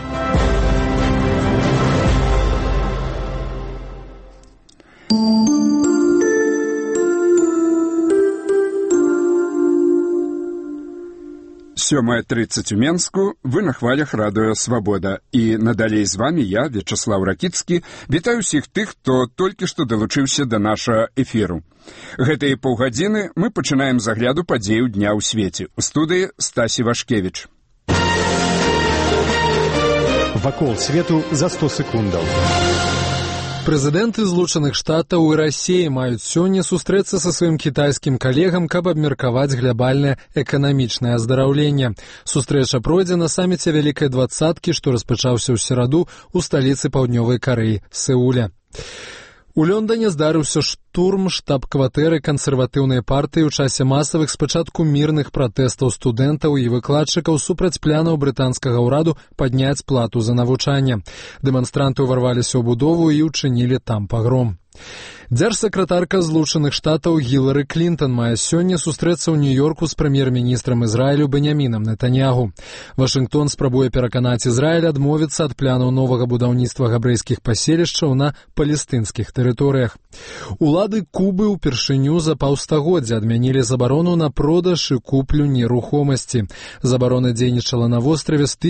Сёмая 30 у Менску, вы на хвалях радыё «Свабода». І надалей з вами я, Вячеслав Ракіцкі, вітаю ўсіх тых, хто толькі што далучыўся да нашага эфіру. Гэтыя паўгадзіны мы пачынаем з агляду падзеяў дня ў свеце. У студыі Стасі Вашкевіч. Вакол свету за 100 секундаў. Прэзідэнты Злучаных Штатаў і Расіі маюць сёння сустрэцца са сваім кітайскім калегам, каб абмеркаваць глобальнае эканамічнае аздараўленне. Сустрэча пройдзе на саміце Вялікай двадцаткі, што распачаўся ў сераду ў сталіцы Паўднёвай Карэі, Сеуля. У Лондоне здарыўся штурм штаб-кватэры кансерватыўнай партыі ў часе масавых спачатку мірных пратэстаў студэнтаў і выкладчыкаў супраць планаў брытанскага ўраду падняць плату за навучанне. Дэманстранты ўварваліся ў будову і ўчынілі там пагром. Дзяржсакратарка Злучаных Штатаў Гілары Клінтон мае сёння сустрэцца ў Нью-Йорку з прэм'ер-міністрам Ізраілю Беньямінам Нетаньягу. Вашынгтон спрабуе пераканаць Ізраіль адмовіцца ад планаў новага будаўніцтва габрэйскіх паселішчаў на палестынскіх тэрыторыях. Улады Кубы ўпершыню за паўстагоддзя адмянілі забарону на продаж і куплю нерухомасці. Забарона дзейнічала на востраве з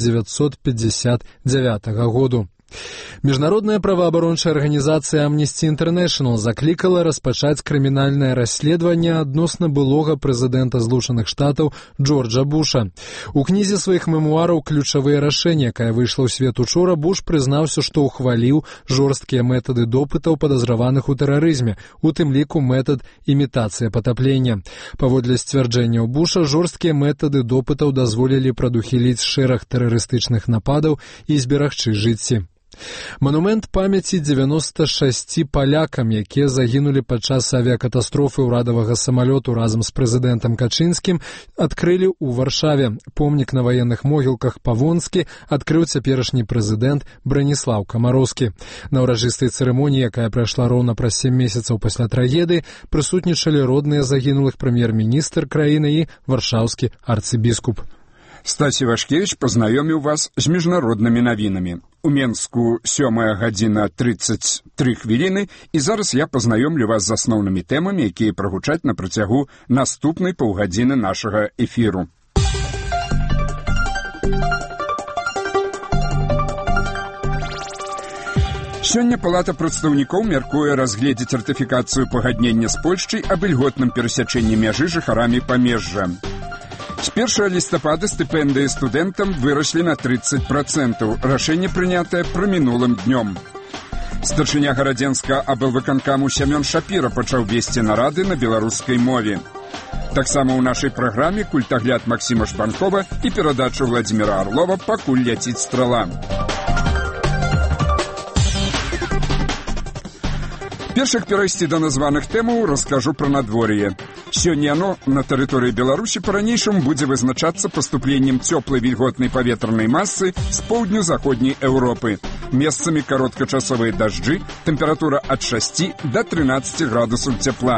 1959 году. Міжнародная праваабарончая арганізацыя Amnesty International заклікала распачаць крымінальнае расследаванне адносна былога прэзідэнта Злучаных Штатаў Джорджа Буша. У кнізе сваіх мемуараў «Ключавыя рашэнні», якая выйшла ў свет учора, Буш прызнаўся, што ўхваліў жорсткія метады допытаў падазраваных у тэрарызме, у тым ліку метад імітацыя патаплення. Паводле сцвярджэнняў Буша, жорсткія метады допытаў дазволілі прадухіліць шэраг тэрарыстычных нападаў і зберагчы жыцці. Манумент памяці 96 палякам, якія загінулі падчас авіякатастрофы ўрадавага самалёту разам з прэзідэнтам Качынскім, адкрылі ў Варшаве. Помнік на ваенных могілках Павонскі адкрыў цяперашні прэзідэнт Браніслаў Камароўскі. На ўрачыстай цырымоніі, якая прайшла роўна праз 7 месяцаў пасля трагедыі, прысутнічалі родныя загінулых прэм'ер-міністр краіны і варшаўскі арцыбіскуп. Стасі Вашкевіч пазнаёміў вас з міжнароднымі навінамі. У Менску 7:33 і зараз я пазнаёмлю вас з асноўнымі тэмамі, якія прагучаць на працягу наступнай паўгадзіны нашага эфіру. Сёння Палата прадстаўнікоў мяркуе разгледзець ратыфікацыю пагаднення з Польшчай аб ільготным перасячэнні мяжы жыхарамі памежжа. С 1 листопада стипендии студентам выросли на 30%. Рашэнне прынятае прамінулым днём. Старшыня гарадзенскага аблвыканкаму Сямён Шапіра пачаў весці нарады на беларускай мове. Таксама ў нашай праграме культагляд Максіма Шпанкова і перадачу Владзіміра Арлова «Пакуль ляціць страла». Першых перайсці да названых тэмаў раскажу пра надвор'е. Сёння яно на тэрыторыі Беларусі па-ранейшаму будзе вызначацца паступленнем цёплай вільготнай паветранай масы з поўдню-заходняй Еўропы. Месцамі кароткачасовыя дажджы, тэмпература ад 6 да 13 градусаў цяпла.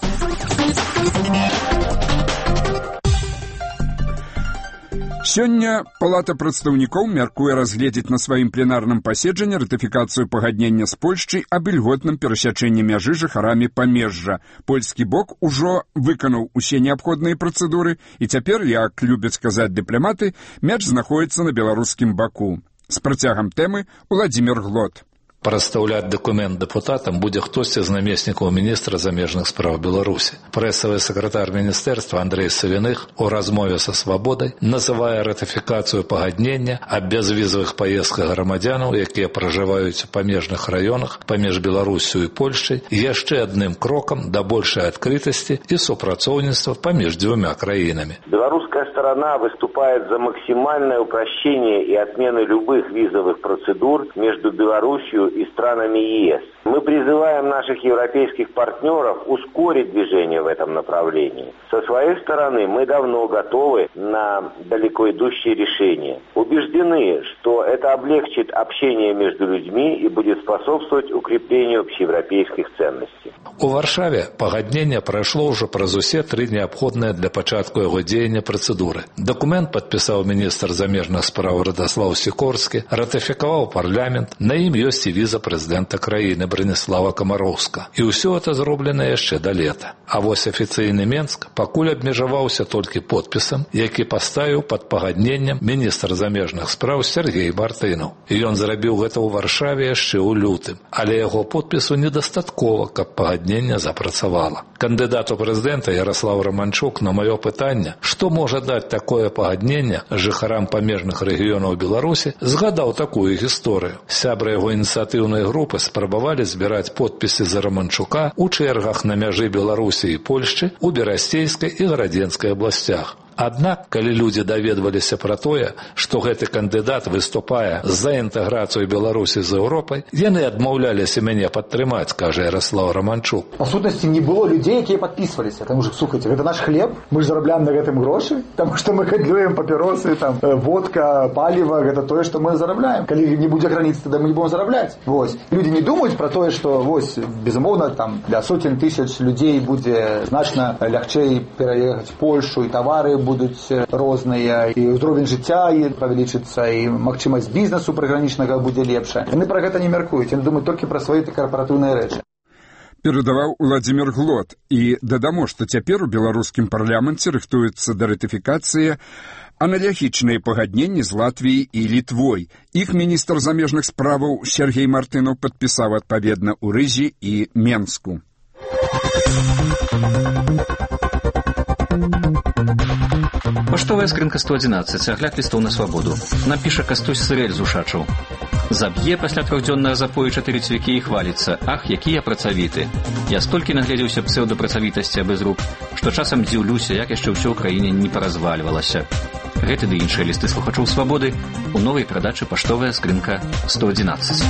Сёння Палата прадстаўнікоў мяркуе разгледзець на сваім пленарным паседжанні ратыфікацыю пагаднення з Польшчай аб ільготным перасячэнні мяжы жыхарамі памежжа. Польскі бок ужо выканаў усе неабходныя працэдуры, і цяпер, як любяць казаць дыпламаты, мяч знаходзіцца на беларускім баку. З працягам тэмы Уладзімір Глот. Прадстаўляць дакумент дэпутатам будзе хтосьці з намеснікаў міністра замежных спраў Беларусі. Прэсавы сакратар міністэрства Андрэй Савіных у размове са «Свабодай» называе ратыфікацыю пагаднення аб бязвізавых паездках грамадзянаў, якія пражываюць у памежных раёнах паміж Беларусю і Польшчай, яшчэ адным крокам да большай адкрытасці і супрацоўніцтва паміж дзвюма краінамі. Белорусская сторона выступает за максимальное упрощение и отмену любых визовых процедур между Беларусью и странами ЕС. Мы призываем наших европейских партнеров ускорить движение в этом направлении. Со своей стороны мы давно готовы на далеко идущие решения. Убеждены, что это облегчит общение между людьми и будет способствовать укреплению общеевропейских ценностей. У Варшаве пагадненне прайшло ўжо праз усе 3 неабходныя для пачатку яго дзеяння працэдуры. Дакумент падпісаў міністр замежных спраў Радаслаў Сікорскі, ратыфікаваў парламент, на ім ёсць і віза прэзідэнта краіны Браніслава Камароўска. І ўсё гэта зроблена яшчэ да лета. А вось афіцыйны Менск пакуль абмежаваўся толькі подпісам, які паставіў пад пагадненнем міністр замежных спраў Сергей Мартынаў. І ён зрабіў гэта ў Варшаве яшчэ ў лютым, але яго подпісу недастаткова, каб пагаднення запрацавала. Кандыдат у прэзідэнта Ярослав Романчук на маё пытанне, што можа даць такое пагадненне жыхарам памежных рэгіёнаў Беларусі, згадаў такую гісторыю. Сябры яго ініцыятыўнай групы спрабавалі збіраць подпісы за Романчука у чэргах на мяжы Беларусі і Польшчы у Берасцейскай і Гарадзенскай абласцях. Аднак, калі людзі даведваліся пра тое, што гэты кандыдат выступае за інтэграцыю Беларусі з Еўропай, яны адмаўляліся мяне падтрымаць, кажа Ярослав Романчук. Па сутнасці не было людзей, якія падпісваліся. Таму што, слухайце, гэта наш хлеб, мы ж зарабляем на гэтым грошы, таму што мы гандлюем папіросы, там, водка, паліва, гэта тое, што мы зарабляем. Калі не будзе граніц, тады мы не будзем зарабляць. Вось. Людзі не думаюць пра тое, што, вось, безумоўна, там, для сотен тысяч людзей будзе значна лягчэй пераехаць Польшу, і тавары будуць розныя, і ўзровень жыцця павялічыцца, і магчымасць бізнесу прыгранічнага будзе лепшая. Яны пра гэта не мяркуюць, яны думаюць толькі пра свае карпаратыўныя рэчы. Перадаваў Уладзімір Глот. І дадамо, што цяпер у беларускім парламенце рыхтуецца да ратыфікацыі аналагічныя пагадненні з Латвіяй і Літвой. Іх міністр замежных справаў Сергей Мартынаў падпісаў адпаведна ў Рызі і Менску. Паштовая скрынка 111, агляд лістоў на свабоду. Напіша Кастусь Сырэль з Ушачаў. Заб'е пасля 3-дзённага запою 4 цвікі і хваліцца. Ах, які я працавіты. Я столькі нагледзеўся псеўдапрацавітасці абы з рук, што часам дзіўлюся, як яшчэ ўсё ў краіне не паразвальвалася. Гэты ды іншыя лісты слухачоў свабоды у новай перадачы «Паштовая скрынка 111».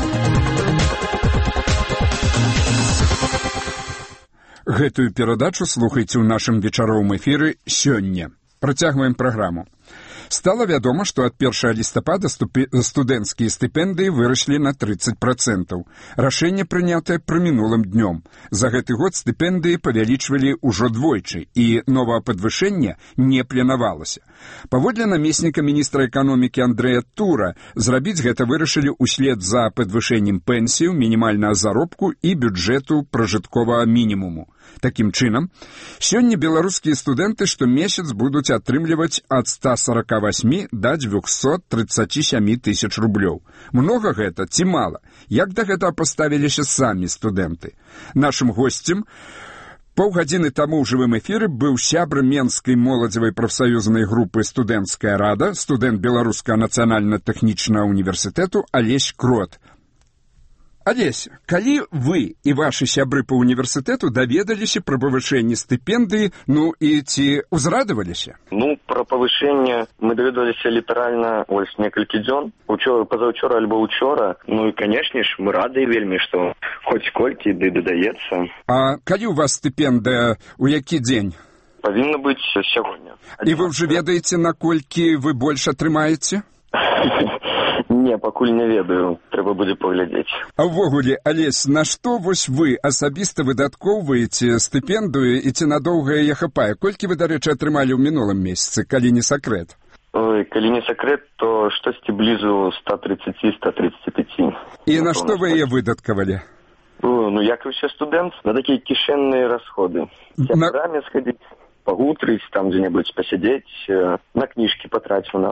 Гэтую перадачу слухайце ў нашым вечаровым эфіры сёння. Працягваем праграму. Стала вядома, што ад 1 лістапада студэнцкія стыпендыі выраслі на 30%. Рашэнне прынятае прамінулым днём. За гэты год стыпендыі павялічвалі ўжо двойчы, і новае падвышэнне не планавалася. Паводле намесніка міністра эканомікі Андрэя Тура, зрабіць гэта вырашылі ўслед за падвышэннем пенсію, мінімальнага заробку і бюджэту пражытковага мінімуму. Такім чынам, сёння беларускія студэнты штомесяц будуць атрымліваць ад 148 да 237 тысяч рублёў. Многа гэта ці мала? Як да гэтага паставіліся самі студэнты? Нашым госцем паўгадзіны таму ў жывым эфіры быў сябра Менскай моладзевай прафсаюзнай групы «Студэнцкая рада», студэнт Беларускага нацыянальна-тэхнічнага універсітэту Алесь Крот. Алесь, калі вы і вашы сябры па універсітэту даведаліся пра павышэнне стыпендыі, ну і ці ўзрадаваліся? Ну, пра павышэнне мы даведаліся літаральна некалькі дзён, пазаўчора альбо учора. Ну і, канешне ж, мы рады вельмі, што хоць колькі ды дадаецца. А калі у вас стыпендыя, у які дзень? Павінна быць сягоння. І вы ўжо ведаеце, наколькі вы больш атрымаеце? Не, пакуль не ведаю, трэба будзе паглядзець. А ўвогуле, Алесь, на што вось вы асабіста выдаткоўваеце стыпендыю і ці надоўга яе хапае? Колькі вы, дарэчы, атрымалі ў мінулым месяцы, калі не сакрэт? Ой, калі не сакрэт, то штосьці блізу 130-135. І на што вы яе выдаткавалі? Ну, як і ўсе студэнт, на такія кішэнныя расходы. Сябрамі схадзіць, пагутрыць, там дзе-небудзь пасядзець, на кніжкі патраціў нават.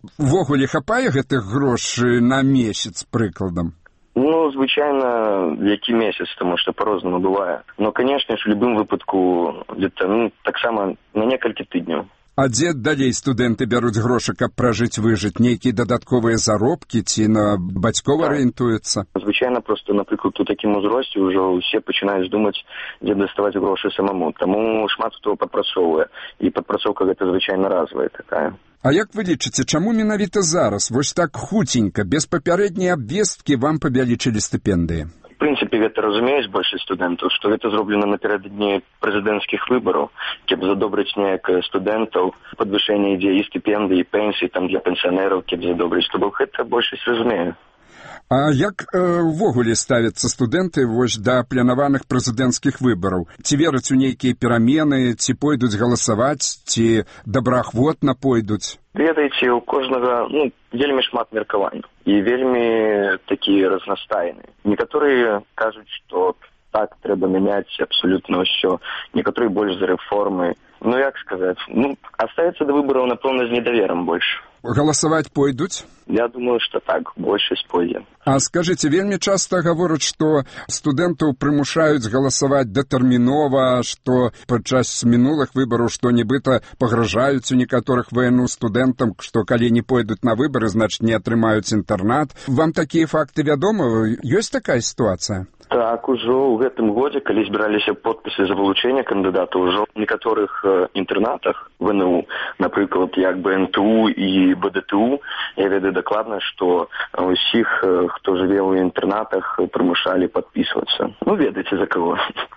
Увогуле хапае гэтых грошай на месяц, прыкладам? Ну, звычайна, які месяц, тому што по-рознаму бывае. Но, конечно ж, в любым выпадку, где-то, таксама на некалькі тыдняў. А дзе далей студэнты бяруць грошы, каб пражыць, выжыць? Нейкія дадатковыя заробкі ці на бацькоў арыентуюцца? Звычайна, просто, напрыклад, у такім узросце ўжо ўсе пачынаюць думаць, дзе даставаць грошы самому. Таму шмат хто падпрацоўвае. І падпрацоўка гэта звычайна разовая такая. А як вы лічыце, чаму менавіта зараз, вось так хуценька, без папярэдняй абвесткі вам павялічылі стыпендыі? В прынцыпе, гэта разумеюць большасць студэнтаў, што гэта зроблена напярэдадні прэзідэнцкіх выбараў, каб задобрыць неяк студэнтаў, падвышэнне ідзе і стыпендыі, і пенсій там для пенсіянераў, каб задобрыць, то бок гэта большасць разумее. А як увогуле ставяцца студэнты вось да планаваных прэзідэнцкіх выбараў? Ці вераць у нейкія перамены, ці пойдуць галасаваць, ці добраахвотна пойдуць? Ведаеце, у кожнага, вельмі шмат меркаванняў і вельмі такія разнастайныя. Некаторыя кажуць, што так трэба мяняць абсалютна ўсё, некаторыя больш за рэформы. Як сказаць, астаецца да выбараў, напэўна, з недаверам больш. Галасаваць пойдуць? Я думаю, што так, большасць пойдзе. А скажыце, вельмі часта гавораць, што студэнтаў прымушаюць галасаваць датэрмінова, што падчас мінулых выбараў, што нібыта пагражаюць у некаторых ВНУ студэнтам, што калі не пойдуць на выбары, значыць не атрымаюць інтэрнат. Вам такія факты вядомы? Ёсць такая сітуацыя? Так, ужо ў гэтым годзе, калі збіраліся подпісы за вылучэнне кандыдата, ужо ў некаторых інтэрнатах ВНУ, напрыклад, як БНТУ і БДТУ, я ведаю дакладна, што ўсіх, хто жыве ў інтэрнатах, прымушалі падпісвацца. Ведаеце, за каго.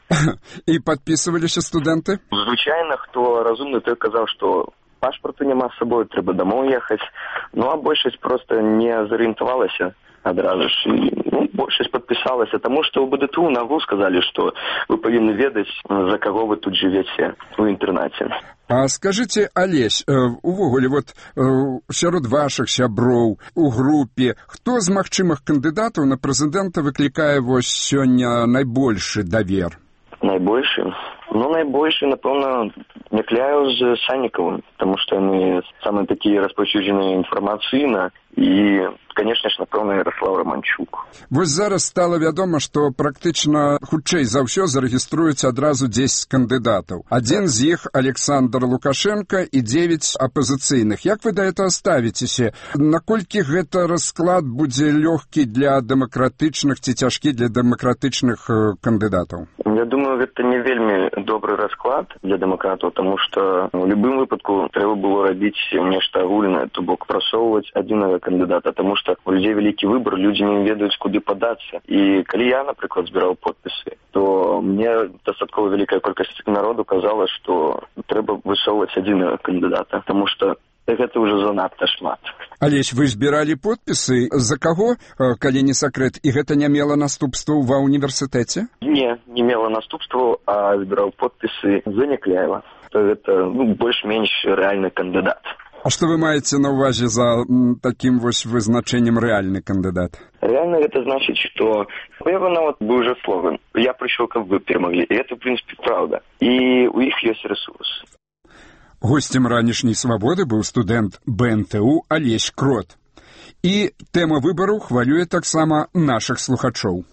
І падпісваліся студэнты? Звычайна, хто разумны, той казаў, што пашпарту няма з сабой, трэба дамоў ехаць. А большасць проста не зарыентавалася адразу ж. Большасць падпісалася, таму што ў БДТУ нагул сказалі, што вы павінны ведаць, за каго вы тут жывеце ў інтэрнаце. А скажыце, Алесь, увогуле, сярод вашых сяброў у групе, хто з магчымых кандыдатаў на прэзідэнта выклікае сёння найбольшы давер? Найбольшы? Найбольшы, напэўна, Някляеў з Саннікавым, таму што яны самыя такія распаўсюджаныя інфармацыйна і, конечно ж, напэўна, Ярослав Романчук. Вось зараз стала вядома, што практычна хутчэй за ўсё зарэгіструюць адразу 10 кандыдатаў. Адзін з іх Александр Лукашенко і 9 апазіцыйных. Як вы да этого ставіцеся? Наколькі гэта расклад будзе лёгкі для дэмакратычных ці цяжкі для дэмакратычных кандыдатаў? Я думаю, гэта не вельмі добры расклад для дэмакратаў, таму што ў любым выпадку трэба было рабіць нешта агульнае, то бок прасоўваць адзінага кандыдата, таму што у людзей вялікі выбар, людзі не ведаюць, куды падацца. І калі я, напрыклад, збіраў подпісы, то мне дастаткова вялікая колькасць народу казала, што трэба высоўваць адзінага кандыдата, таму што гэта ўжо занадта шмат. Алесь, вы збіралі подпісы? За каго, калі не сакрэт, і гэта не мела наступстваў ва універсітэце? Не мела наступстваў, а збіраў подпісы за Някляева. Гэта больш-менш рэальны кандыдат. А што вы маеце на ўвазе за такім вызначэннем рэальны кандыдат? Реально это значит, что у яго нават быў уже слоган «Я пришел, как вы перемогли». И это, в принципе, правда. И у іх есть ресурс. Гостем ранішняй «Свабоды» быў студэнт БНТУ Алесь Крот. І тэма выбараў хвалюе таксама нашых слухачоў.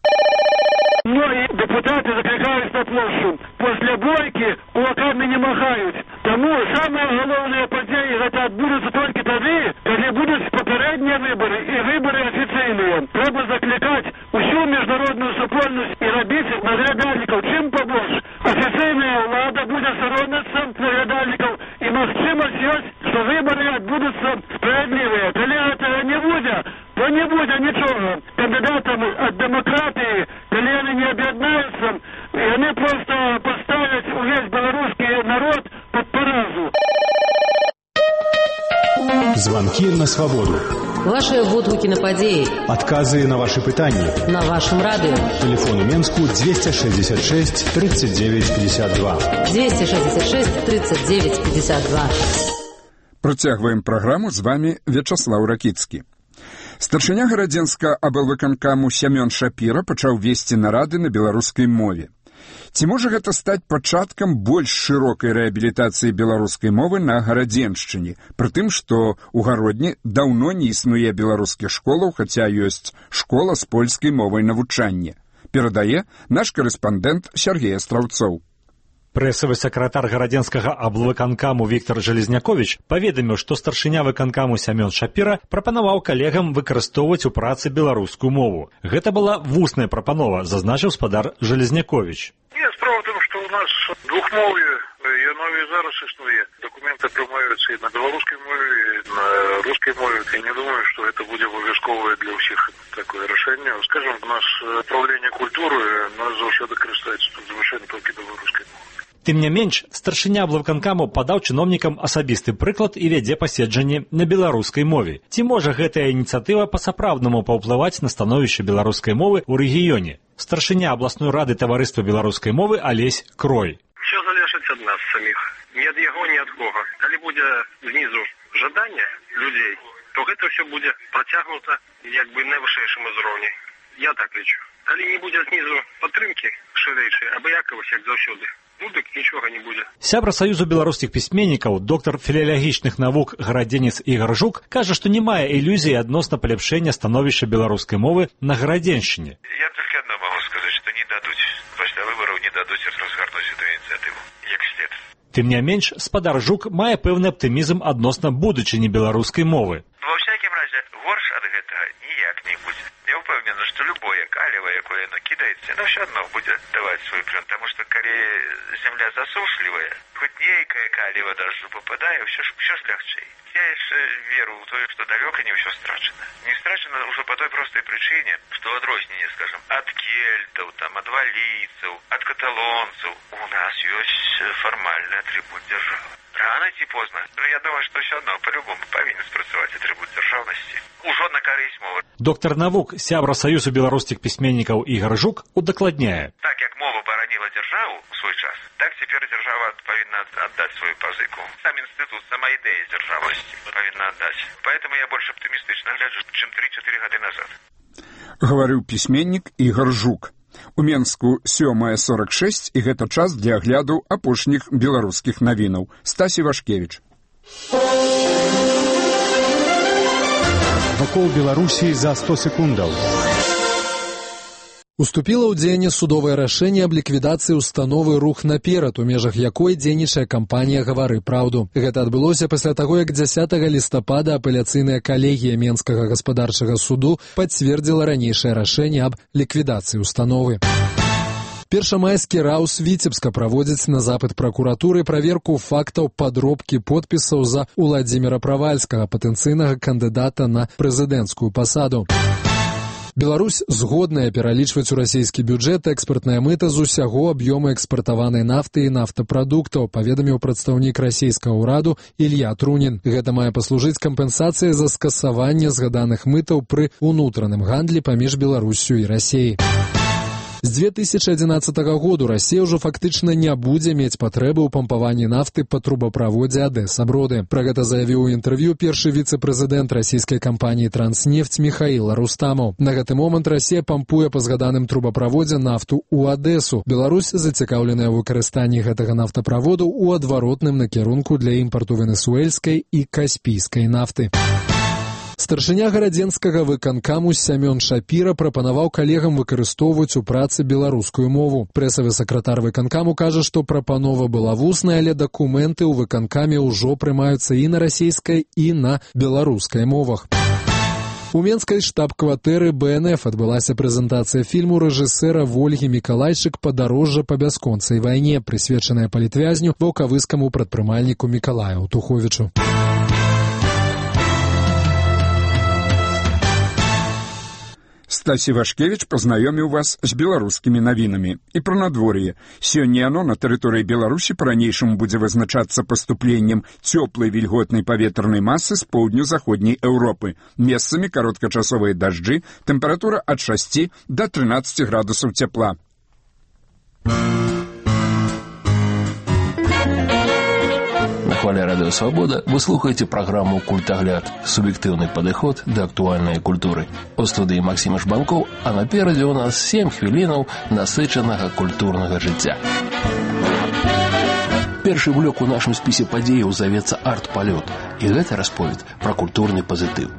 Многие депутаты закликают на площадь. После бойки кулаками не махают. Тому самые головные подеи это отбудутся только тогда, когда будут попередние выборы и выборы официальные. Треба закликать всю международную супольность и робить наглядальников чим побольше. Официальная влада будет сторониться наглядальников и максимость есть, что выборы отбудутся справедливые. Коли этого не будет, то не будет ничего. Кандидатам от демократии, коли они не объединяются, и они просто поставят весь белорусский народ под поразу. Звонки на свободу. Ваши водгуки на падеи. Отказы на ваши пытания. На вашем радио. Телефон у Менску 266 39 52. 266 39 52. Працягваем праграму, з вами Вячаслаў Ракіцкі. Старшыня гарадзенскага аблвыканкаму Сямён Шапіра пачаў весці нарады на беларускай мове. Ці можа гэта стаць пачаткам больш шырокай рэабілітацыі беларускай мовы на Гарадзеншчыне, пры тым, што ў Гародні даўно не існуе беларускіх школаў, хаця ёсць школа з польскай мовай навучання. Перадае наш карэспандэнт Сергей Астраўцоў. Прэсавы сакратар гарадзенскага аблвыканкаму Віктор Жалезнякович паведаміў, што старшыня выканкаму Сямён Шапіра прапанаваў калегам выкарыстоўваць у працы беларускую мову. Гэта была вусная прапанова, зазначыў спадар Жалезнякович. Нет, справа в том, что у нас двухмовие, яно и зараз існуе. Документы прымаюцца і на беларускай мове, і на рускай мове. Я не думаю, что это будет абавязковое для ўсіх такое рашэнне. Скажем, у нас управление культуры, нас заўсёды карыстаецца тут завышэнне толькі беларускай мовы. Тым не менш, старшыня аблвыканкаму падаў чыноўнікам асабісты прыклад і вядзе паседжанне на беларускай мове. Ці можа гэтая ініцыятыва па-сапраўднаму паўплываць на становішча беларускай мовы ў рэгіёне? Старшыня абласной рады таварыства беларускай мовы Алесь Крой. Все залежыць ад нас саміх. Ні ад яго, ні ад кого. Калі будзе знізу жаданне людзей, то гэта ўсё будзе працягнута як бы на вышэйшым узроўні. Я так лічу. Калі не будзе знізу падтрымкі шырэйшай, абыякавасць як заўсёды, ну дык нічога не будзе. Сябра Саюзу беларускіх пісьменнікаў, доктар філалагічных навук гарадзенец Ігар Жук, кажа, што не мае ілюзій адносна паляпшэння становішча беларускай мовы на Гарадзеншчыне. Я толькі адно магу сказаць, што не дадуць. Пасля выбараў не дадуць разгарнуць эту ініцыятыву, як след. Тым не менш, спадар Жук мае пэўны аптымізм адносна будучыні беларускай мовы. Ва ўсякім разе, горш ад гэтага ніяк не будзе. Я ўпэўнены, што любое каліва, якое яно кідаецца, яно ўсё адно будзе даваць свой плён, таму што калі зямля засушлівая, хоць нейкае каліва дажджу пападае, ўсё ж лягчэй. Я яшчэ веру ў тое, што далёка не ўсё страчана. Не страчана ўжо па той простай прычыне, што адрозненне, скажам, ад кельтаў, там, ад валійцаў, ад каталонцаў, у нас ёсць фармальны атрыбут дзяржавы. Рано ці позна, я думаю, што ўсё адно па-любому павінен спрацаваць атрыбут дзяржаўнасці. Ужо на карысць мовы. Доктар навук, сябра Саюзу беларускіх пісьменнікаў Ігар Жук удакладняе. Так як мова бараніла дзяржаву ў свой час, так цяпер дзяржава павінна аддаць сваю пазыку. Сам інстытут, сама ідэя дзяржаўнасці павінна аддаць. Поэтому я больш аптымістычна гляджу, чым 3-4 гады назад. Гаварыў пісьменнік Ігар Жук. У Менску 7:46 і гэта час для агляду апошніх беларускіх навінаў. Стасі Вашкевіч. Вакол Беларусі за 100 секундаў. Уступіла ў дзеянне судовае рашэнне аб ліквідацыі установы «Рух наперад», у межах якой дзейнічае кампанія «Гавары праўду». Гэта адбылося пасля таго, як 10 лістапада апеляцыйная калегія Менскага гаспадарчага суду пацвердзіла ранейшае рашэнне аб ліквідацыі установы. Першамайскі раус Віцебска праводзіць на запыт пракуратуры праверку фактаў падробкі подпісаў за Уладзіміра Правальскага, патэнцыйнага кандыдата на прэзідэнцкую пасаду. Беларусь згодная пералічваць у расійскі бюджэт экспартная мыта з усяго аб'ёму экспартаванай нафты і нафтапрадуктаў, паведаміў прадстаўнік расійскага ўраду Ілья Трунін. Гэта мае паслужыць кампенсацыяй за скасаванне згаданых мытаў пры ўнутраным гандлі паміж Беларуссю і Расіяй. З 2011 году Расія ўжо фактычна не будзе мець патрэбы ў пампаванні нафты па трубаправодзе Адэса-Броды. Пра гэта заявіў у інтэрв'ю першы віцэ-прэзідэнт расійскай кампаніі «Транснефть» Міхаіл Рустамаў. На гэты момант Расія пампуе па згаданым трубаправодзе нафту ў Адэсу. Беларусь зацікаўленая ў выкарыстанні гэтага нафтаправоду ў адваротным накірунку для імпарту венесуэльскай і каспійскай нафты. Старшыня гарадзенскага выканкаму Сямён Шапіра прапанаваў калегам выкарыстоўваць у працы беларускую мову. Прэсавы сакратар выканкаму кажа, што прапанова была вусная, але дакументы ў выканкаме ўжо прымаюцца і на расійскай, і на беларускай мовах. У менскай штаб-кватэры БНФ адбылася прэзентацыя фільму рэжысэра Вольгі Мікалайчык «Падарожжа па бясконцай вайне», прысвечаная палітвязню ваўкавыскаму прадпрымальніку Мікалаю Туховічу. Стасі Вашкевіч пазнаёміў вас з беларускімі навінамі. І пра надвор'е. Сёння яно на тэрыторыі Беларусі па-ранейшаму будзе вызначацца паступленнем цёплай вільготнай паветранай масы з поўдню-заходняй Еўропы. Месцамі кароткачасовыя дажджы, тэмпература ад 6 да 13 градусаў цяпла. хваля Радио Свобода вы слухаете программу «Культагляд» – субъективный подход до актуальной культуры. У студии Максим Жбанков, а напереди у нас 7 хвилинов насыченного культурного життя. Першы блок у нашым спісе падзеяў завецца арт-палёт, і гэта расповед пра культурны пазітыў.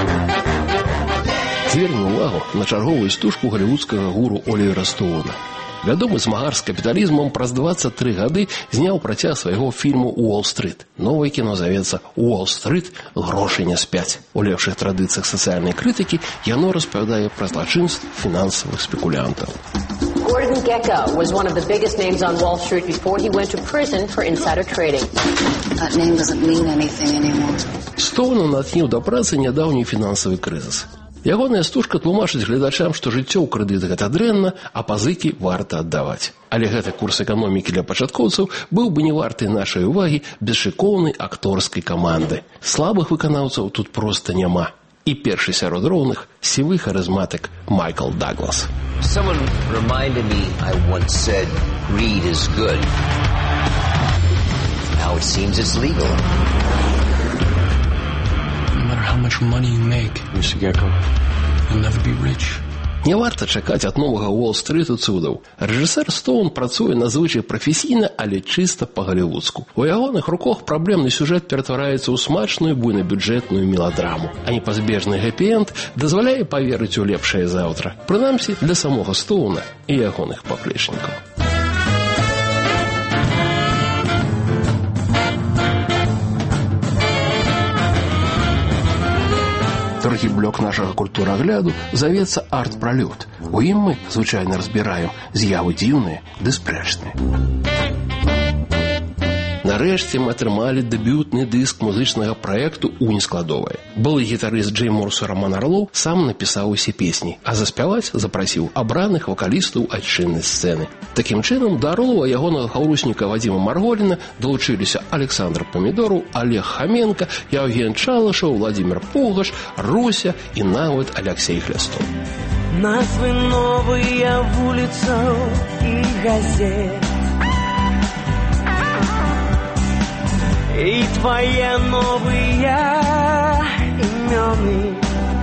Звернем увагу на чарговую стужку голливудскага гуру Олівера Стоуна. Вядомы змагар з капіталізмам праз 23 гады зняў працяг свайго фільму «Уолл-стрит». Новае кіно завецца «Уолл-стрит. Грошы не спяць». У лепшых традыцыях сацыяльнай крытыкі яно распавядае пра злачынствы фінансавых спекулянтаў. Gordon Gekko was one of the biggest names on Wall Street before he went to prison for insider trading. That name doesn't mean anything anymore. Стоуна натхніў да працы нядаўні фінансавы крызіс. Ягоная стужка тлумачыць гледачам, што жыццё ў крэдыт гэта дрэнна, а пазыкі варта аддаваць. Але гэты курс эканомікі для пачаткоўцаў быў бы не варты нашай увагі без шыкоўнай акторскай каманды. Слабых выканаўцаў тут проста няма. І першы сярод роўных сівы харызматык Майкл Даглас. Someone reminded me I once said greed is good. Now it seems it's legal. No matter how much money you make, Mr. Gekko, you'll never be rich. Не варта чакаць ад новага Уолл-стриту цудаў. Рэжысэр Стоун працуе надзвычай прафесійна, але чыста па-галівудску. У ягоных руках праблемны сюжэт ператвараецца ў смачную буйнабюджэтную меладраму, а непазбежны гэпі-энд дазваляе паверыць у лепшае заўтра. Прынамсі, для самога Стоуна і ягоных паплечнікаў. Другі блок нашага культурагляду завецца арт-пралёт. У ім мы звычайна разбіраем з'явы дзіўныя ды спрэчныя. Нарэшце мы атрымалі дэбютны дыск музычнага праекту «Унескладовая». Былы гітарыст Джей Морсу Роман Арлоў сам напісаў усе песні, а заспяваць запрасіў абраных вакалістаў айчыннай сцэны. Такім чынам, да Арлова ягонага хаўрусніка Вадзіма Марголіна далучыліся Александр Памідораў, Олег Хаменко, Яўген Чалышаў, Владимир Пугаш, Руся і нават Алексей Хлястов. Назвы новыя вуліцаў і газет, і твае новыя імёны.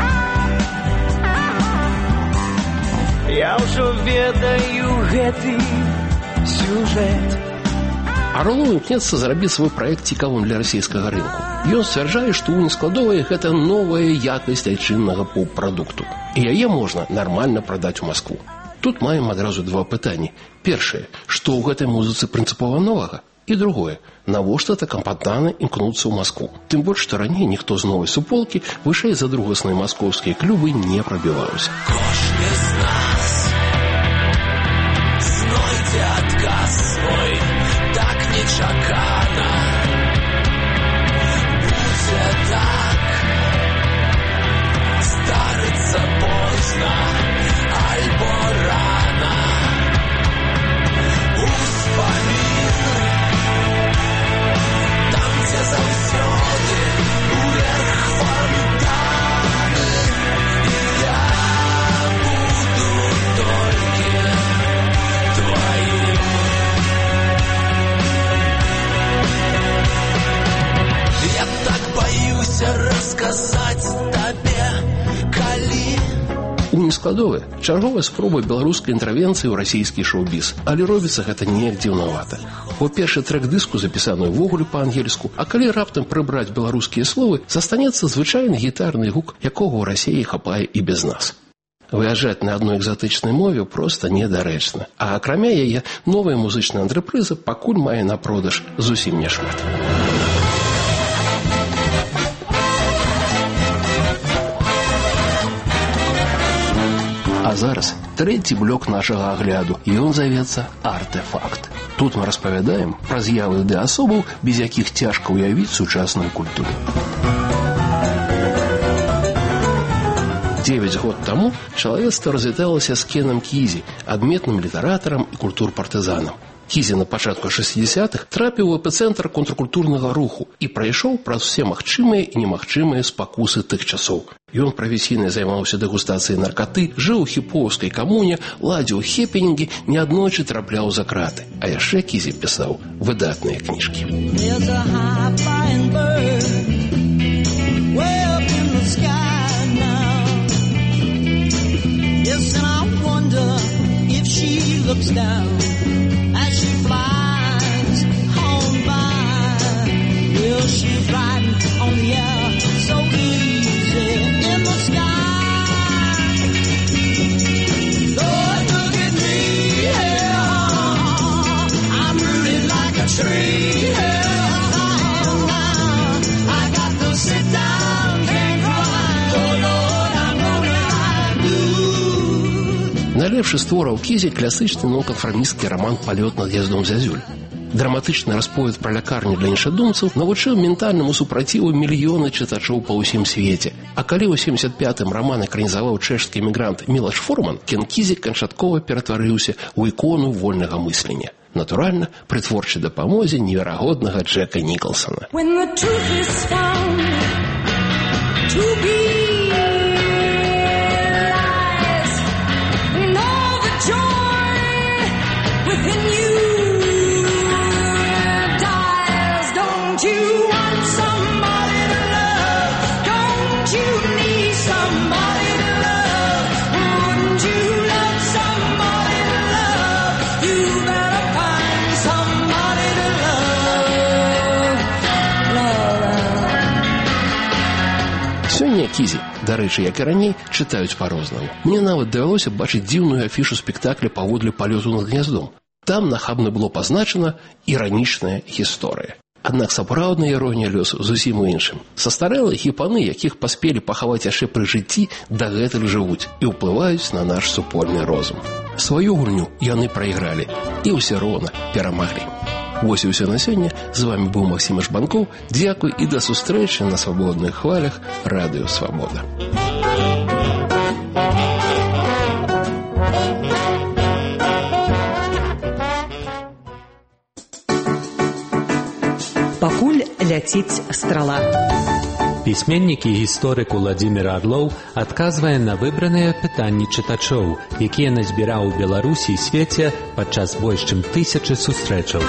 Я ўжо ведаю гэты сюжэт. Арлоў імкнецца зрабіць свой праект цікавым для расійскага рынку. Ён сцвярджае, што «Унескладовая» – гэта новая якасць айчыннага поп-прадукту. І яе можна нармальна прадаць у Маскву. Тут маем адразу два пытанні. Першае, што ў гэтай музыцы прынцыпова новага? І другое, навошта так кампантана імкнуцца ў Маскву? Тым больш, што раней ніхто з новай суполкі вышэй за другасныя маскоўскія клубы не прабіваўся. Кожны з нас знойдзе адказ свой так нечакана. Будзе так, здарыцца позна альбо рана. Успаміны там, дзе заўсёды уверх фонтаны. І я буду толькі твоим. Я так баюся расказаць табе, калі. «Унескладовая» – чарговая спроба беларускай інтэрвенцыі ў расійскі шоу-біз, але робіцца гэта неяк дзіўнавата. Бо першы трэк дыску запісаны ўвогуле па-ангельску, а калі раптам прыбраць беларускія словы, застанецца звычайны гітарны гук, якога ў Расіі хапае і без нас. Выязджаць на адной экзатычнай мове проста недарэчна, а акрамя яе новая музычная антрапрыза пакуль мае на продаж зусім няшмат. А зараз трэці блок нашага агляду, і ён завецца «Артэфакт». Тут мы распавядаем пра з'явы ды асобаў, без якіх цяжка ўявіць сучасную культуру. 9 год таму чалавецтва развіталася з Кенам Кізі, адметным літаратарам і культур-партызанам. Кізі на пачатку 60-х трапіў у эпіцэнтр контркультурнага руху і прайшоў праз усе магчымыя і немагчымыя спакусы тых часоў. Ён прафесійна займаўся дэгустацыяй наркаты, жыў у хіпоўскай камуне, ладзіў хепенінгі, неаднойчы трапляў за краты. А яшчэ Кізі пісаў выдатныя кніжкі. As she flies on by, well, she's riding on the air so easy in the sky. Lord, look at me, yeah. I'm rooted like a tree, yeah. I got to sit down, can't cry. Oh Lord, I'm gonna do. Найлепшы з твораў Кізі класычны нонканфармістскі раман «Палёт над гняздом зязюль». Драматычны расповед пра лякарню для іншадумцаў навучыў ментальнаму супраціву мільёны чытачоў па ўсім свеце. А калі ў 75-м раман экранізаваў чэшскі эмігрант Мілаш Форман, Кен Кізі канчаткова ператварыўся ў ікону вольнага мыслення. Натуральна, пры творчай дапамозе неверагоднага Джека Нікалсона. Сёння Кізі, дарэчы, як і раней, чытаюць па-рознаму. Мне нават давялося бачыць дзіўную афішу спектакля паводле «Палёту над гняздом». Там нахабна было пазначана іранічная гісторыя. Аднак сапраўдная іронія лёсу зусім у іншым. Састарэлыя хіпаны, якіх паспелі пахаваць яшчэ пры жыцці, дагэтуль жывуць і ўплываюць на наш супольны розум. Сваю гульню яны прайгралі і ўсё роўна перамаглі. Вось і ўсё на сёння. З вамі быў Максім Жбанкоў. Дзякуй і да сустрэчы на свабодных хвалях Радыё Свабода. Пакуль ляціць страла. Пісьменнік і гісторык Уладзімір Арлоў адказвае на выбраныя пытанні чытачоў, якія назбіраў у Беларусі і свеце падчас больш чым 1000 сустрэчаў.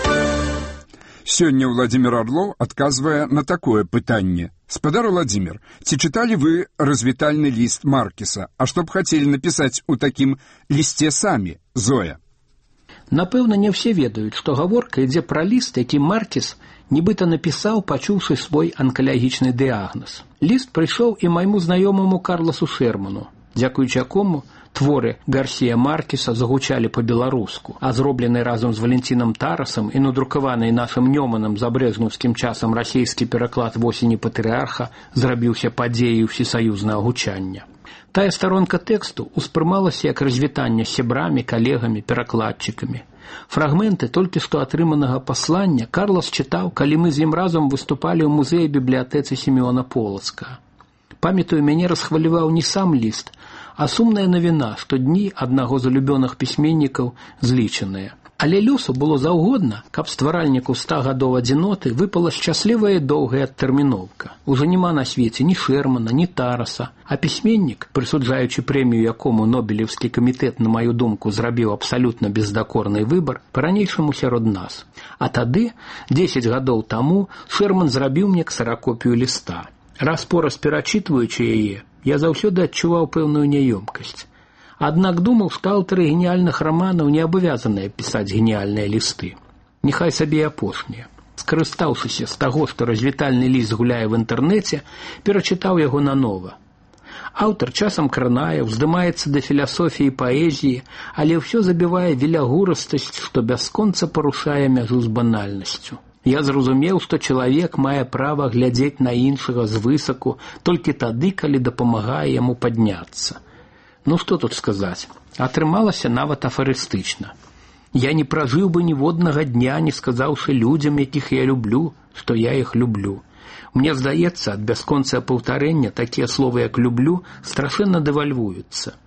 Сёння Уладзімір Арлоў адказвае на такое пытанне. Спадар Уладзімір, ці чыталі вы развітальны ліст Маркеса? А што б хацелі напісаць у такім лісце самі, Зоя? Напэўна, не ўсе ведаюць, што гаворка ідзе пра ліст, які Маркес нібыта напісаў, пачуўшы свой анкалагічны дыягназ. Ліст прыйшоў і майму знаёмаму Карласу Шерману, дзякуючы якому творы Гарсія Маркеса загучалі па-беларуску, а зроблены разам з Валентинам Тарасам і надрукаваны нашым Нёманам за брэжнеўскім часам расійскі пераклад «Восені патрыарха» зрабіўся падзеяй усесаюзнага гучання. Тая старонка тэксту ўспрымалася як развітанне з сябрамі, калегамі, перакладчыкамі. Фрагменты толькі што атрыманага паслання Карлас чытаў, калі мы з ім разам выступалі ў музеі-бібліятэцы Сімеона Полацка. Памятаю, мяне расхваляваў не сам ліст, а сумная навіна, што дні аднаго з улюбёных пісьменнікаў злічаныя. Але лёсу было заўгодна, каб стваральніку 100 гадоў адзіноты выпала шчаслівая доўгая адтэрміноўка. Ужо няма на свеце ні Шермана, ні Тараса, а пісьменнік, прысуджаючы прэмію якому Нобелеўскі камітэт, на маю думку, зрабіў абсалютна бездакорны выбар, па-ранейшаму сярод нас. А тады, 10 гадоў таму, Шерман зрабіў мне ксеракопію ліста. Раз-пораз перачытваючы яе, я заўсёды адчуваў пэўную няёмкасць. Аднак думаў, што аўтары геніяльных раманаў не абавязаныя пісаць геніяльныя лісты. Няхай сабе і апошнія. Скарыстаўшыся з таго, што развітальны ліст гуляе в інтэрнэце, перачытаў яго нанова. Аўтар часам кранае, уздымаецца да філасофіі і паэзіі, але ўсё забівае велягурастасць, што бясконца парушае мяжу з банальнасцю. Я зразумеў, што чалавек мае права глядзець на іншага звысаку толькі тады, калі дапамагае яму падняцца. Ну што тут сказаць? Атрымалася нават афарыстычна. Я не пражыў бы ніводнага дня, не сказаўшы людзям, якіх я люблю, што я іх люблю. Мне здаецца, ад бясконцага паўтарэння такія словы, як «люблю», страшэнна дэвальвуюцца.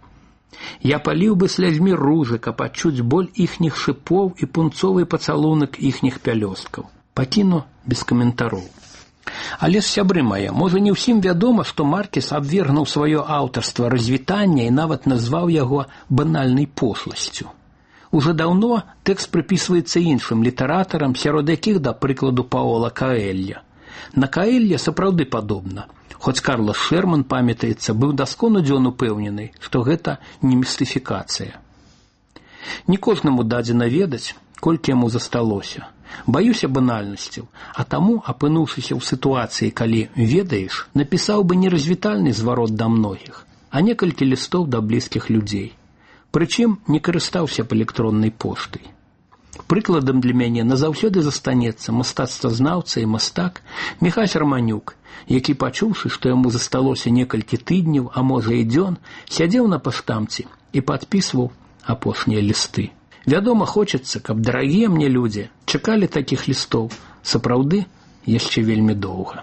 Я паліў бы слязьмі ружы, каб адчуць боль іхніх шыпоў і пунцовы пацалунак іхніх пялёсткаў. Пакіну без каментароў. Але ж, сябры мае, можа не ўсім вядома, што Маркес абвергнуў сваё аўтарства развітання і нават назваў яго банальнай пошласцю. Уже даўно тэкст прыпісваецца іншым літаратарам, сярод якіх, да прыкладу, Паола Каэлья. На Каэлья сапраўды падобна, хоць Карлас Шерман, памятаецца, быўдаскону дзён упэўнены, што гэта не містыфікацыя. Не кожнаму дадзена ведаць, колькі яму засталося. Баюся банальнасцяў, а таму, апынуўшыся ў сітуацыі, калі ведаеш, напісаў бы не развітальны зварот да многіх, а некалькі лістоў да блізкіх людзей. Прычым не карыстаўся б электроннай поштай. Прыкладам для мяне назаўсёды застанецца мастацтвазнаўца і мастак Міхась Раманюк, які, пачуўшы, што яму засталося некалькі тыдняў, а можа і дзён, сядзеў на паштамце і падпісваў апошнія лісты. Вядома, хочацца, каб дарагія мне людзі чакалі такіх лістоў, сапраўды, яшчэ вельмі доўга.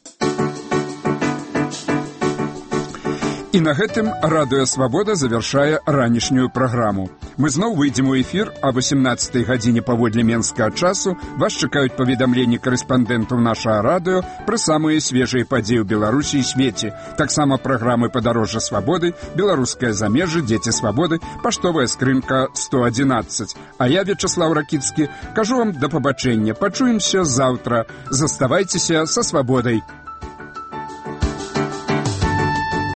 І на гэтым Радыё Свабода завяршае ранішнюю праграму. Мы зноў выйдзем у эфір а 18 гадзіне паводле менскага часу. Вас чакаюць паведамленні карэспандэнтаў нашага радыё пра самыя свежыя падзеі ў Беларусі і свеце. Таксама праграмы «Падарожжа свабоды», «Беларускае замежжа», «Дзеці свабоды», паштовая скрынка 111. А я, Вячаслаў Ракіцкі, кажу вам да пабачэння. Пачуемся заўтра. Заставайцеся са свабодай.